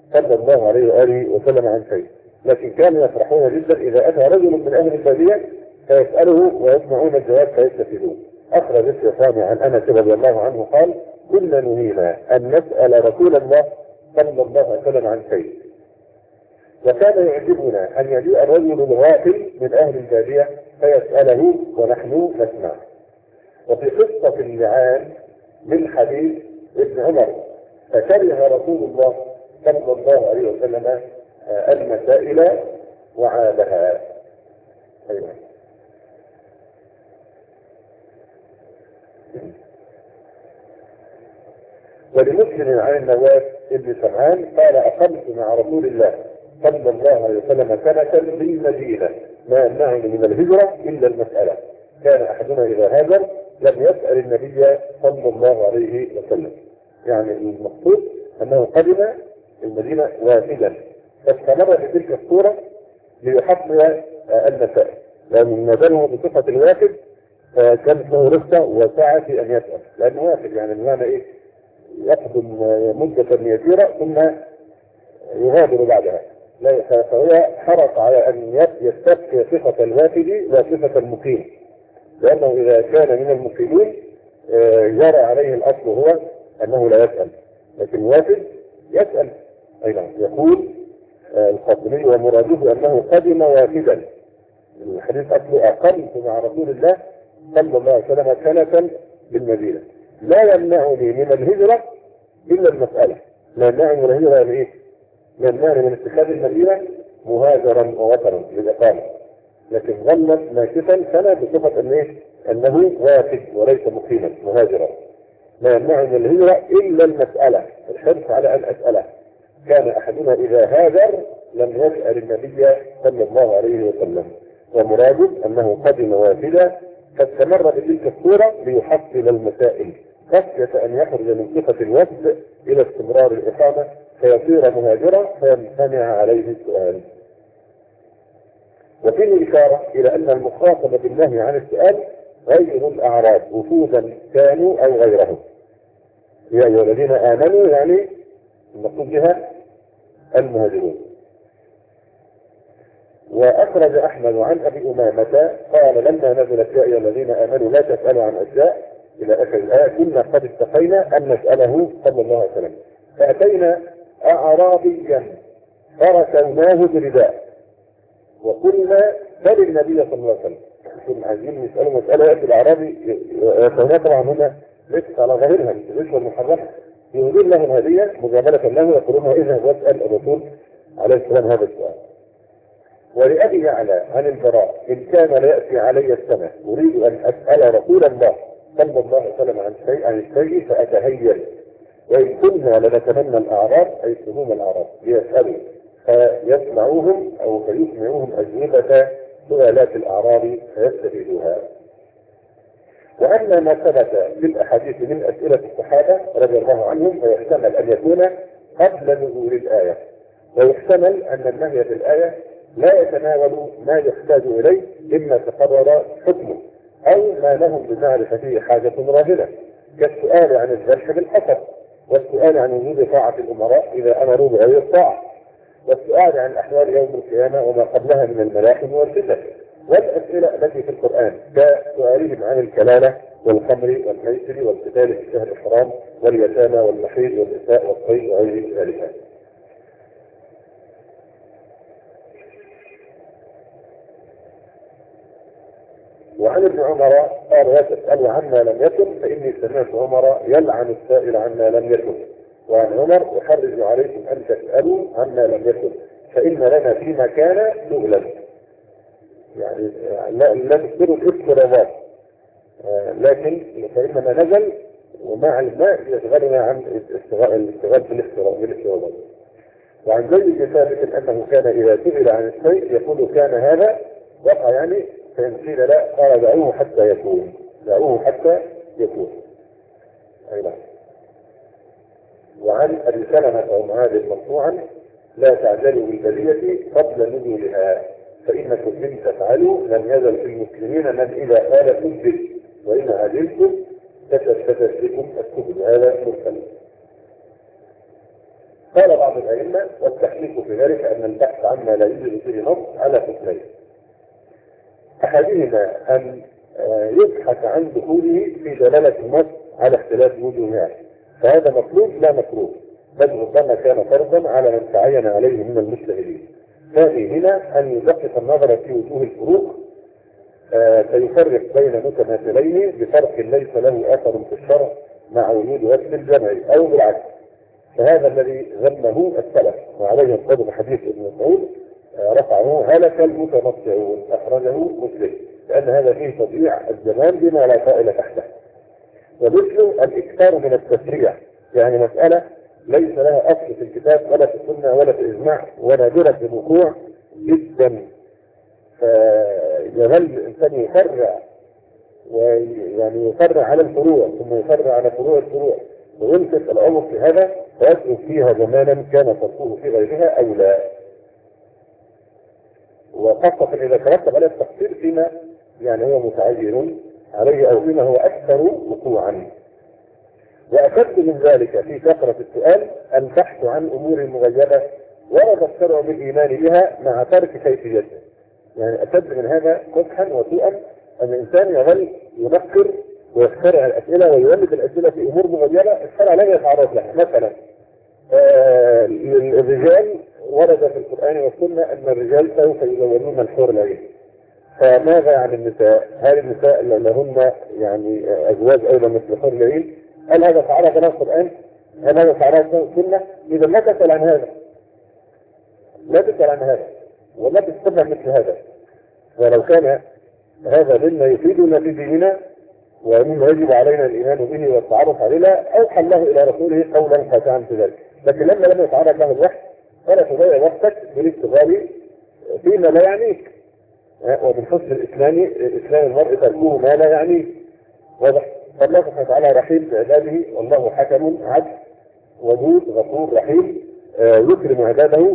صلى الله عليه وآله وسلم عن شيء، لكن كانوا يفرحون جدا إذا أتى رجل من أهل البادية فيسأله ويسمعون الجواب فيستفيدون. أخرج الشيخان عن أنس رضي الله عنه قال: كنا نهينا أن نسأل رسول الله صلى الله عليه وسلم عن شيء، وكان يعجبنا أن يجيء الرجل الغافل من أهل البادية فيسأله ونحن نسمع. وفي قصة اللعان من حديث ابن عمر: فكره رسول الله صلى الله عليه وسلم المسائل وعابها. أيوة. ولمسلم عن النواس ابن سمعان قال: أقمت مع رسول الله صلى الله عليه وسلم سنة بالمدينة ما يمنعني من الهجرة إلا المسألة. كان أحدنا إذا هاجر لم يسأل النبي صلى الله عليه وسلم. يعني المقصود أنه قدم المدينة وافدا، فاستمر في تلك الصورة ليحقق المسائل، لأن ما دامه بصفة الوافد كانت له رفقة وسعة في أن يسأل، لأنه وافد يعني بمعنى إيه؟ يقدم مدة يسيرة ثم يغادر بعدها. لا، فهو حرص على أن يستبقي صفة الوافد وصفة المقيم، لأنه إذا كان من المقيمين جرى عليه الأصل هو أنه لا يسأل، لكن الوافد يسأل. أيضا يقول الخاطبي: ومراده أنه قدم وافدا. الحديث أصله: أقمت مع رسول الله صلى الله عليه وسلم سنة بالمدينة لا يمنعني من الهجرة إلا المسألة. لا يمنعني من الهجرة يعني إيه؟ لا يمنعني من اتخاذ المدينة مهاجرا ووطنا للإقامة، لكن ظلت ماكثا سنة بصفة أن إيه؟ أنه وافد وليس مقيما مهاجرا. لا يمنعني من الهجرة إلا المسألة، الحرص على أن أسأله. كان أحدنا إذا هاجر لم يسأل النبي صلى الله عليه وسلم، ومراده أنه قدم وافدا فاستمر بتلك الصورة ليحصل المسائل، خشية أن يخرج من صفة الوفد إلى استمرار الإقامة فيصير مهاجرا فيمتنع عليه السؤال. وفيه إشارة إلى أن المخاطب بالنهي عن السؤال غير الأعراب وفودا كانوا أو غيرهم. يا أيها الذين آمنوا يعني المقصود بها المهاجرون. وأخرج أحمد عن أبي أمامة قال: لما نزلت يا أيها الذين آمنوا لا تسألوا عن أشياء إلى آخر الآية كنا قد اتقينا أن نسأله صلى الله عليه وسلم، فأتينا أعرابيا فركوناه برداء وقلنا سل النبي صلى الله عليه وسلم. كنا عايزين نسأله مسألة يأتي الأعرابي فهنا طبعا هنا ليس على ظاهرها ليس المحرمة، يهدون له الهدية مجاملة له يقولون: إذا واسأل الرسول عليه السلام هذا السؤال. ولأبي يعلى عن البراء: إن كان لا يأتي علي السنة أريد أن أسأل رسول الله صلى الله عليه وسلم عن شيء عن الشيء فأتهيل، وإن كنا لنتمنى الأعراب أي سموم الأعراب ليسألوا فيسمعوهم أو فيسمعوهم أجوبة سؤالات الأعراب فيستفيدوها. وأما ما ثبت في الأحاديث من أسئلة الصحابة رضي الله عنهم فيحتمل أن يكون قبل نزول الآية، ويحتمل أن النهي في الآية لا يتناول ما يحتاج إليه إما تقرر حكمه أو ما لهم بمعرفته حاجة راهنة، كالسؤال عن الذبح بالحسب، والسؤال عن وجود طاعة الأمراء إذا أمروا بغير الطاعة، والسؤال عن أحوال يوم القيامة وما قبلها من الملاحم والفتن، والأسئلة التي في القرآن كسؤالهم عن الكلالة والخمر والميسر والقتال في الشهر الحرام واليتامى والمحيض والنساء والصيد وغير ذلك. وعن ابن عمر قال: لا تسألوا عما لم يكن فإني سمعت عمر يلعن السائل عما لم يكن. وعن عمر: أحرج عليكم أن تسألوا عما لم يكن فإن لنا فيما كان سؤلا. يعني لا, لا تذكروا الافتراضات، لكن فإنما نزل ومع الماء يشغلنا عن الاشتغال بالافتراضات. وعن زيد بن ثابت أنه كان إذا سئل عن الشيء يقول: كان هذا وقع يعني، فإن قيل لا قال: دعوه حتى يكون، دعوه حتى يكون. أي نعم. وعن أبي سلمة ومعاذ مرفوعا: لا تعجلوا بالبلية قبل نزولها فإنكم إن تفعلوا لم يزل في المسلمين من إذا قال كذب وإن عجلتم تتثبت بكم الكذب. هذا مرسل. قال بعض الأئمة والتحقيق في ذلك أن البحث عما لا يوجد فيه نص على قسمين. أحدهما أن يبحث عن دخوله في دلالة النص على اختلاف وجوهها، فهذا مطلوب لا مكروه، بل ربما كان فرضا على من تعين عليه من المجتهدين. ثاني هنا أن يدقق النظر في وجوه الفروق آه فيفرق بين متماثلين بفرق ليس له اثر في الشرع مع وجود وجه الجمع او بالعكس، فهذا الذي ذمه السلف وعليه ينطبق حديث ابن مسعود آه رفعه هلك المتنطعون اخرجه مسلم، لان هذا فيه تضييع الزمان بما لا طائل تحته. ومثله الاكثار من التسريع، يعني مساله ليس لها اصل في الكتاب ولا في السنه ولا في الاجماع ونادره الوقوع جدا، فيظل الانسان يفرع ويعني يفرع على الفروع ثم يفرع على فروع الفروع ويمسك الامر في هذا ويترك فيها زمانا كان تركه في غيرها او لا، وخاصه اذا ترتب على التقصير فيما يعني هو متعين عليه او فيما هو اكثر وقوعا. واشد من ذلك في كثره السؤال البحث عن امور مغيبه ورد الشرع بالايمان بها مع ترك كيفيتها. يعني أشد من هذا قبحا وسوءا أن الإنسان يظل يفكر ويخترع الأسئلة ويولد الأسئلة في أمور مغيبة الشرع لا يتعرض لها. مثلا آه الرجال ورد في القرآن والسنة أن الرجال سوف يزوجون الحور العين، فماذا عن النساء؟ هل النساء لهن يعني أزواج أيضا مثل حور العين؟ هل هذا تعرض له القرآن؟ هل هذا تعرض له السنة؟ إذا لا تسأل عن هذا، لا تسأل عن هذا ولا تستمع مثل هذا. ولو كان هذا مما يفيدنا في ديننا ومما يجب علينا الايمان به والتعرف عليه اوحى الله الى رسوله قولا قاطعا في ذلك، لكن لما لم يتعرض له الوحي فلا تضيع وقتك بالاشتغال فيما لا يعنيك. ومن حسن الاسلام اسلام المرء تركه ما لا يعنيه. واضح؟ فالله سبحانه وتعالى رحيم بعباده والله حكم عدل ودود غفور رحيم يكرم عباده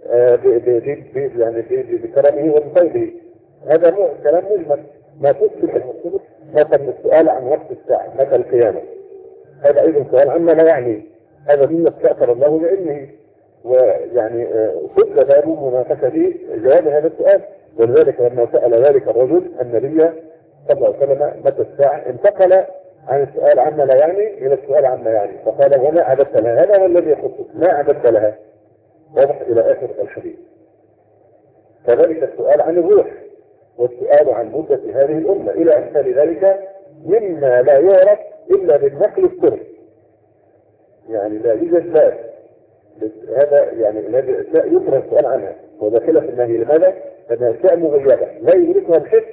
يعني بكرمه وبفضله. هذا كلام مجمل. ما تصبح المسلم مثلا السؤال عن وقت الساعة متى القيامة، هذا ايضا سؤال عما لا يعني، هذا مما استأثر الله بعلمه ويعني سد باب مناقشة في جواب هذا السؤال. ولذلك لما سأل ذلك الرجل النبي صلى الله عليه وسلم متى الساعة انتقل عن السؤال عما لا يعني الى السؤال عما يعني، فقال وما عبدت لها؟ هذا هو الذي يخصك، ما عبدت لها. واضح الى اخر الحديث. كذلك السؤال عن الروح والسؤال عن مدة هذه الامة الى امثال ذلك مما لا يعرف الا بالنقل السري. يعني لا يوجد باب هذا يعني هذه الاشياء يكره السؤال عنها وداخله في النهي. لماذا؟ لانها اشياء مغيبه لا يدركها الحس،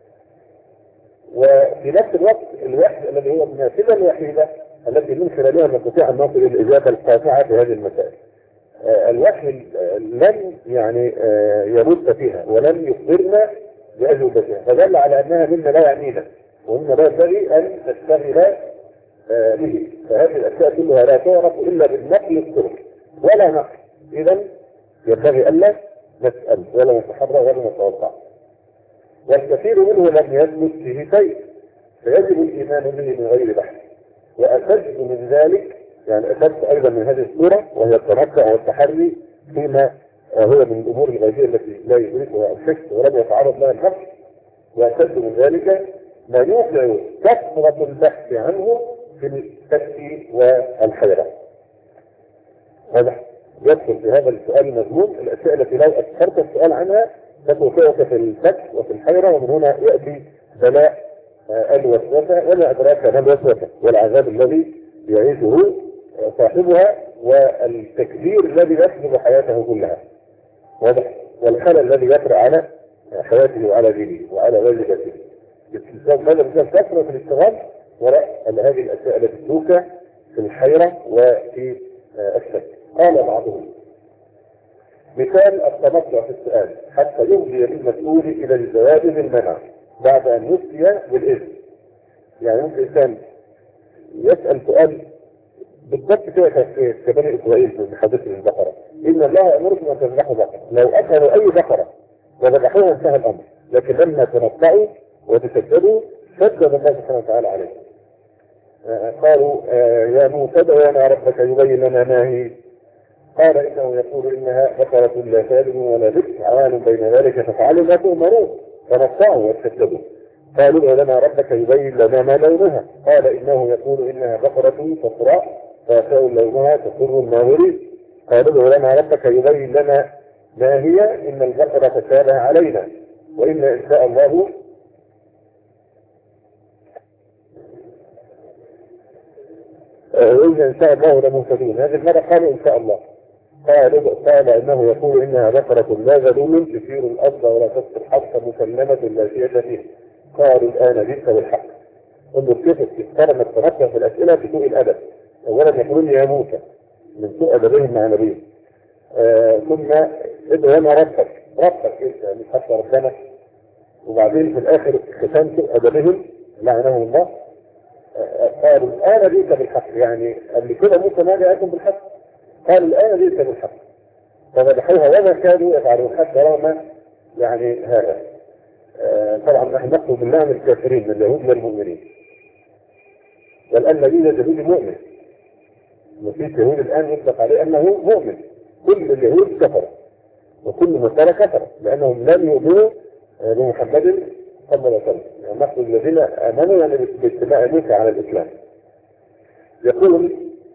وفي نفس الوقت الوحي الذي هو النافذه الوحيده التي من خلالها نستطيع ان نصل الى الاجابه القاطعه في هذه المسائل. الوحي لن يعني يرد فيها ولن يخبرنا بأجوبتها، فدل على أنها مما لا يعنينا ومما لا ينبغي أن نشتغل به. فهذه الأشياء كلها لا تعرف إلا بالنقل السري ولا نقل، إذا ينبغي ألا نسأل ولا نتحرى ولا نتوقع. والكثير منه لم يثبت فيه شيء فيجب الإيمان به من غير بحث. وأشد من ذلك يعني أشد أيضا من هذه الصورة وهي التنقع والتحري فيما هو من الأمور الغيبية التي لا يدركها الحس ولم يتعرض لها النفس. وأشد من ذلك ما يوقع كثرة البحث عنه في الشك والحيرة. هذا يدخل في هذا السؤال المذموم الأشياء التي لو أكثرت السؤال عنها ستوقعك في الشك وفي الحيرة، ومن هنا يأتي بلاء الوسوسة ولا أدراك ما الوسوسة والعذاب الذي يعيشه صاحبها والتكبير الذي يسلب حياته كلها. واضح؟ والخلل الذي يطرأ على حياته وعلى دينه وعلى واجباته. ماذا بسبب كثرة الاشتغال وراء هذه الاشياء التي توقع في الحيرة وفي الشك. قال بعضهم مثال التمتع في السؤال حتى يفضي بالمسؤول الى الجواب بالمنع بعد ان يفتي بالاذن. يعني ممكن انسان يسأل سؤال بالضبط كده كبني اسرائيل في حديث البقرة، ان الله يأمركم ان تذبحوا بقرة، لو اكلوا اي بقرة وذبحوها انتهى الامر، لكن لما تنطعوا وتشددوا شدد الله سبحانه وتعالى عليهم. آه قالوا آه يا موسى ادع لنا ربك يبين لنا ما هي، قال إنه يقول إنها بقرة لا ثالث ولا ذكر عوان بين ذلك فافعلوا ما تؤمرون فنطعوا واتكذبوا. قالوا لنا ربك يبين لنا ما لونها قال إنه يقول إنها بقرة صفراء فافع لونها تسر الناظرين. قالوا لنا ربك يبين لنا ما هي إن البقرة تشابه علينا وإن إن شاء الله وإن إن شاء الله لمهتدون. هذه المرة قالوا إن شاء الله. قال قال إنه يقول إنها بقرة لا ذلول تثير الأرض ولا تسقي الحق مسلمة لا شيء فيها. قالوا الآن جئت بالحق. انظر كيف اقترن التنقل في الأسئلة بسوء الأدب. أولا يقولون يا موسى من سوء أدبهم مع نبيهم. آه ثم ادعو لنا ربك ربك إنت مش حتى ربنا. وبعدين في الآخر ختام سوء أدبهم لعنهم الله. قالوا الآن جئت بالحق يعني قبل كده موسى ما جاءكم بالحق. قالوا الآن جئت بالحق فمدحوها وما كانوا يفعلون حتى رغم يعني هذا. آه طبعا نحن نقصد بالله من الكافرين من اليهود والمؤمنين. والآن نبينا يهودي مؤمن وفي يهود الآن يطلق عليه أنه مؤمن. كل اليهود كفر وكل النصارى كفر لأنهم لم يؤمنوا بمحمد صلى الله عليه وسلم. يعني نقصد الذين آمنوا يعني باتباع موسى على الإسلام. يقول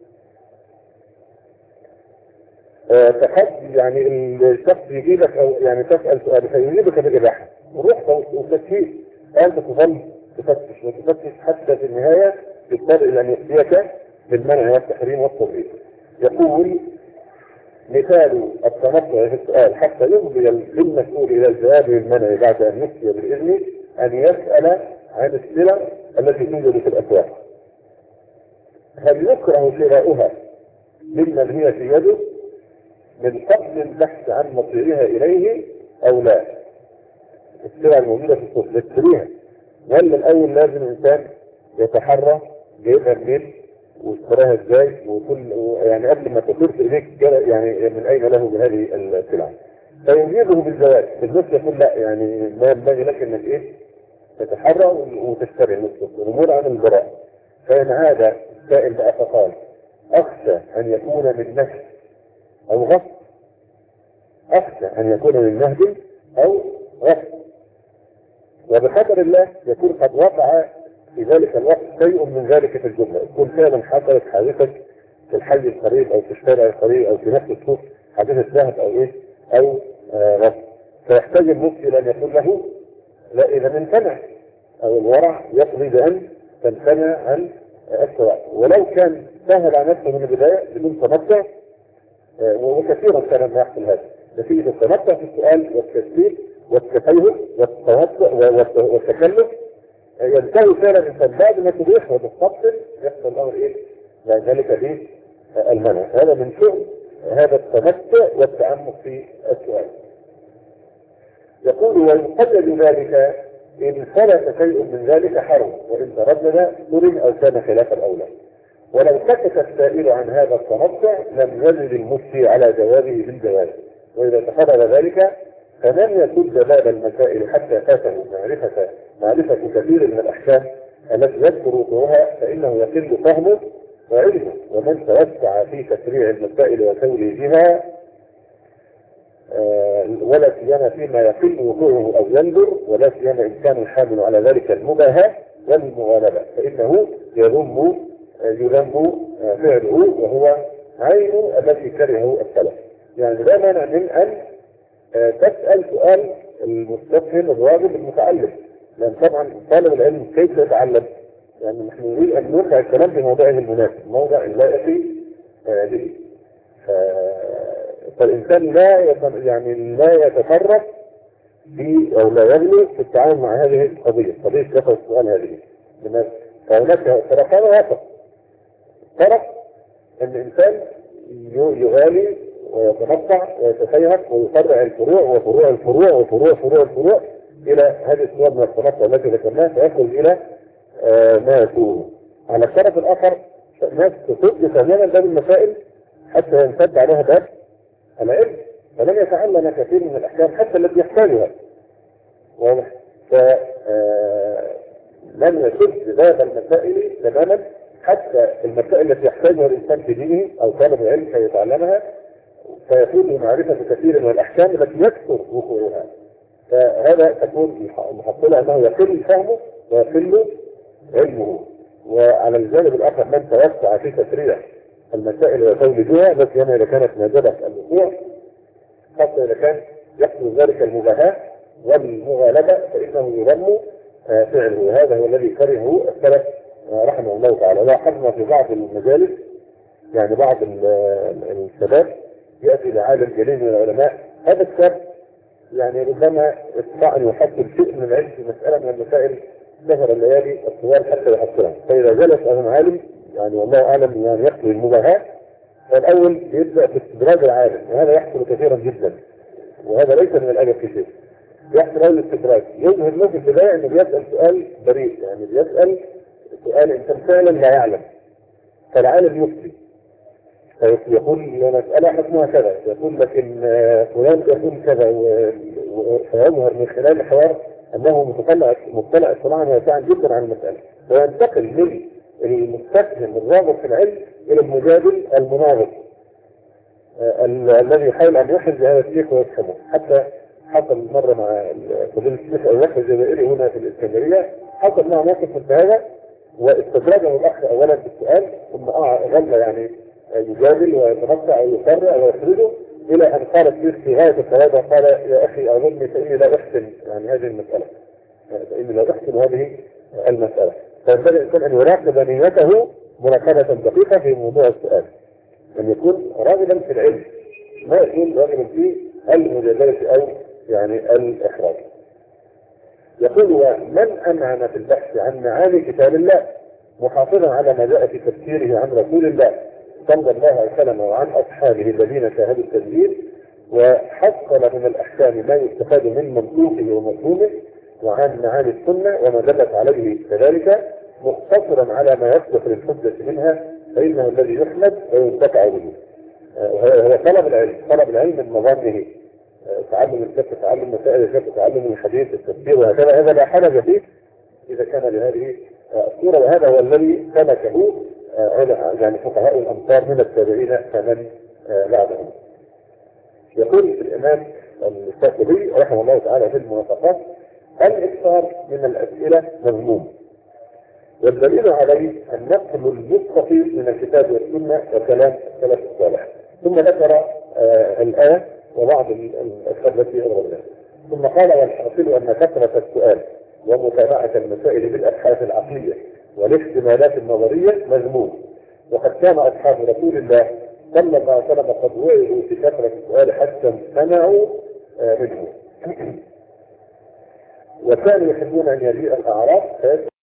آه تحدي يعني الشخص يجيبك أو يعني تسأل سؤال فيجيبك بالإباحة وروح وتفتيش أنت تظل تفتش وتفتش حتى في النهاية تضطر إلى أن يأتيك بالمنع والتحريم والتضعيف. يقول مثال التنطع في السؤال حتى يفضي للمسؤول إلى الجواب بالمنع بعد أن يفتي بالإذن أن يسأل عن السلع التي توجد في الأسواق. هل يكره شراؤها ممن هي في يده من قبل البحث عن مصيرها إليه أو لا؟ السلع الموجودة في السوق تشتريها ولا الأول لازم الإنسان يتحرى جايبها منين واشتراها ازاي وكل يعني قبل ما تصير في ايديك يعني من اين له بهذه السلعه. فيجيبه بالزواج بالنسبه يقول لا يعني ما ينبغي لك انك ايه تتحرى وتشتري نصف الامور عن البراء. فان عاد السائل بقى فقال اخشى ان يكون من نهب او غصب اخشى ان يكون من نهب او غصب وبقدر الله يكون قد وقع في ذلك الوقت شيء من ذلك في الجملة. يكون فعلا حصلت حادثة في الحي القريب أو في الشارع القريب أو في نفس السوق حادثة ذهب أو إيه أو غصب. فيحتاج المفتي أن يقول له لا إذا امتنع أو الورع يقضي بأن تمتنع عن السواء. ولو كان سهل على نفسه من البداية بدون تمتع وكثيرا كان ما يحصل هذا نتيجة التمتع في السؤال والتسليم والتفيه والتكلف ينتهي فعلا الانسان بعد ما تبيح وتستبطل يحصل الامر ايه؟ لا ذلك به المنع. هذا من شؤم هذا التمتع والتعمق في السؤال. يقول ويقدر ذلك ان ثبت شيء من ذلك حرم وان تردد سرم او كان خلاف الاولى. ولو سكت السائل عن هذا التمتع لم يجد المفتي على جوابه بالجواز. واذا تقرر ذلك فلم يكن باب المسائل حتى فاته معرفة معرفة كثير من الأحكام التي يذكر وقوعها فإنه يقل فهمه وعلمه. ومن توسع في تفريع المسائل وتوليجها آه ولا سيما فيما يقل وقوعه أو يندر ولا سيما إن كان الحامل على ذلك المباهاة والمغالبة فإنه يذم يذم فعله وهو عين التي كرهه السلف. يعني لا مانع من أن تسأل سؤال المستفهم الراغب المتعلم لأن طبعا طالب العلم كيف يتعلم؟ يعني نحن نريد أن نوقع الكلام في موضعه المناسب موضع اللائق به. فالإنسان لا يعني لا يتفرق في أو لا يغلو في التعامل مع هذه القضية قضية كثرة السؤال هذه. فهناك فرقان وسط فرق أن الإنسان يغالي ويتنطع ويتفيهق ويفرع الفروع وفروع الفروع وفروع فروع الفروع الى هذه الصور من التنطع التي ذكرناها فيخرج الى آه ما يكون. على الطرف الاخر ناس تصد تماما باب المسائل حتى يمتد عليها باب العلم فلم يتعلم كثير من الاحكام حتى التي يحتاجها. واضح؟ فلم يسد باب المسائل تماما حتى المسائل التي يحتاجها الانسان في دينه او طالب العلم كي يتعلمها فيفوت معرفة كثير من الأحكام التي يكثر وقوعها. فهذا تكون محصلة أنه يقل فهمه ويقل علمه. وعلى الجانب الآخر من توسع في تفريع المسائل وتوليدها، بس هنا إذا كانت نادرة الوقوع، خاصة إذا كان يحصل ذلك المباهاة والمغالبة، فإنه يذم فعله. وهذا هو الذي كرهه السلف رحمه الله تعالى. لاحظنا في بعض المجالس يعني بعض الشباب يأتي لعالم جليل من العلماء، هذا الشاب يعني ربما استطاع أن يحصل شيء من العلم في مسألة من المسائل سهر الليالي الطوال حتى يحصلها. فإذا جلس أمام عالم يعني والله أعلم يعني يقتل المباهاة، فالأول يبدأ باستدراج العالم، وهذا يحصل كثيرا جدا، وهذا ليس من الأدب في شيء. يحصل أول الاستدراج، يظهر له في البداية أنه بيسأل سؤال بريء، يعني بيسأل سؤال إنسان فعلا لا يعلم، فالعالم يفتي فيقول مسألة حكمها كذا، يقول لكن فلان يقول كذا، فيظهر من خلال الحوار أنه مطلع مطلع اطلاعا واسعا جدا عن المسألة، وينتقل من المستفهم الراغب في العلم إلى المجادل المناظر الذي يحاول أن يحرز هذا الشيخ ويفهمه. حتى حصل مرة مع فضيلة الشيخ أبو بكر الجزائري هنا في الإسكندرية، حصل معه موقف مثل هذا، واستدرجه الأخ أولا بالسؤال، ثم ظل يعني يجادل ويتنطع ويفرع ويخرجه إلى أن قال الشيخ في غاية التواضع، قال يا أخي أظن فإني لا أحسن يعني هذه المسألة، فإني لا أحسن هذه المسألة. فينبغي الإنسان أن يراقب نيته مراقبة دقيقة في موضوع السؤال، أن يكون راغبا في العلم، ما يكون راغبا في المجادلة أو يعني الإحراج. يقول ومن أمعن في البحث عن معاني كتاب الله محافظا على ما جاء في تفسيره عن رسول الله صلى الله عليه وسلم وعن أصحابه الذين شاهدوا التدبير، وحصل من الأحكام ما يستفاد من منطوقه ومفهومه، وعن معاني السنة وما دلت عليه كذلك، مقتصرا على ما يصلح للحجة منها، فإنه الذي يحمد وينتفع به. هو طلب العلم، طلب العلم من مظانه، تعلم الفقه، تعلم مسائل الفقه، تعلم الحديث، التفسير وهكذا، هذا لا حرج فيه إذا كان بهذه الصورة. وهذا هو الذي سلكه يعني فقهاء الأمصار من التابعين فمن بعدهم. يقول الإمام الشاطبي رحمه الله تعالى في الموافقات: الإكثار من الأسئلة مذموم، والدليل عليه النقل المستفيض من الكتاب والسنة وكلام السلف الصالح. ثم ذكر آه الآية وبعض الأسباب التي أغربها، ثم قال: والحاصل أن كثرة السؤال ومتابعة المسائل بالأبحاث العقلية والاحتمالات النظرية مذموم، وقد كان أصحاب رسول الله صلى الله عليه وسلم قد وعدوا في كثرة السؤال حتى امتنعوا آه منه، وكانوا يحبون أن يجيء الأعراب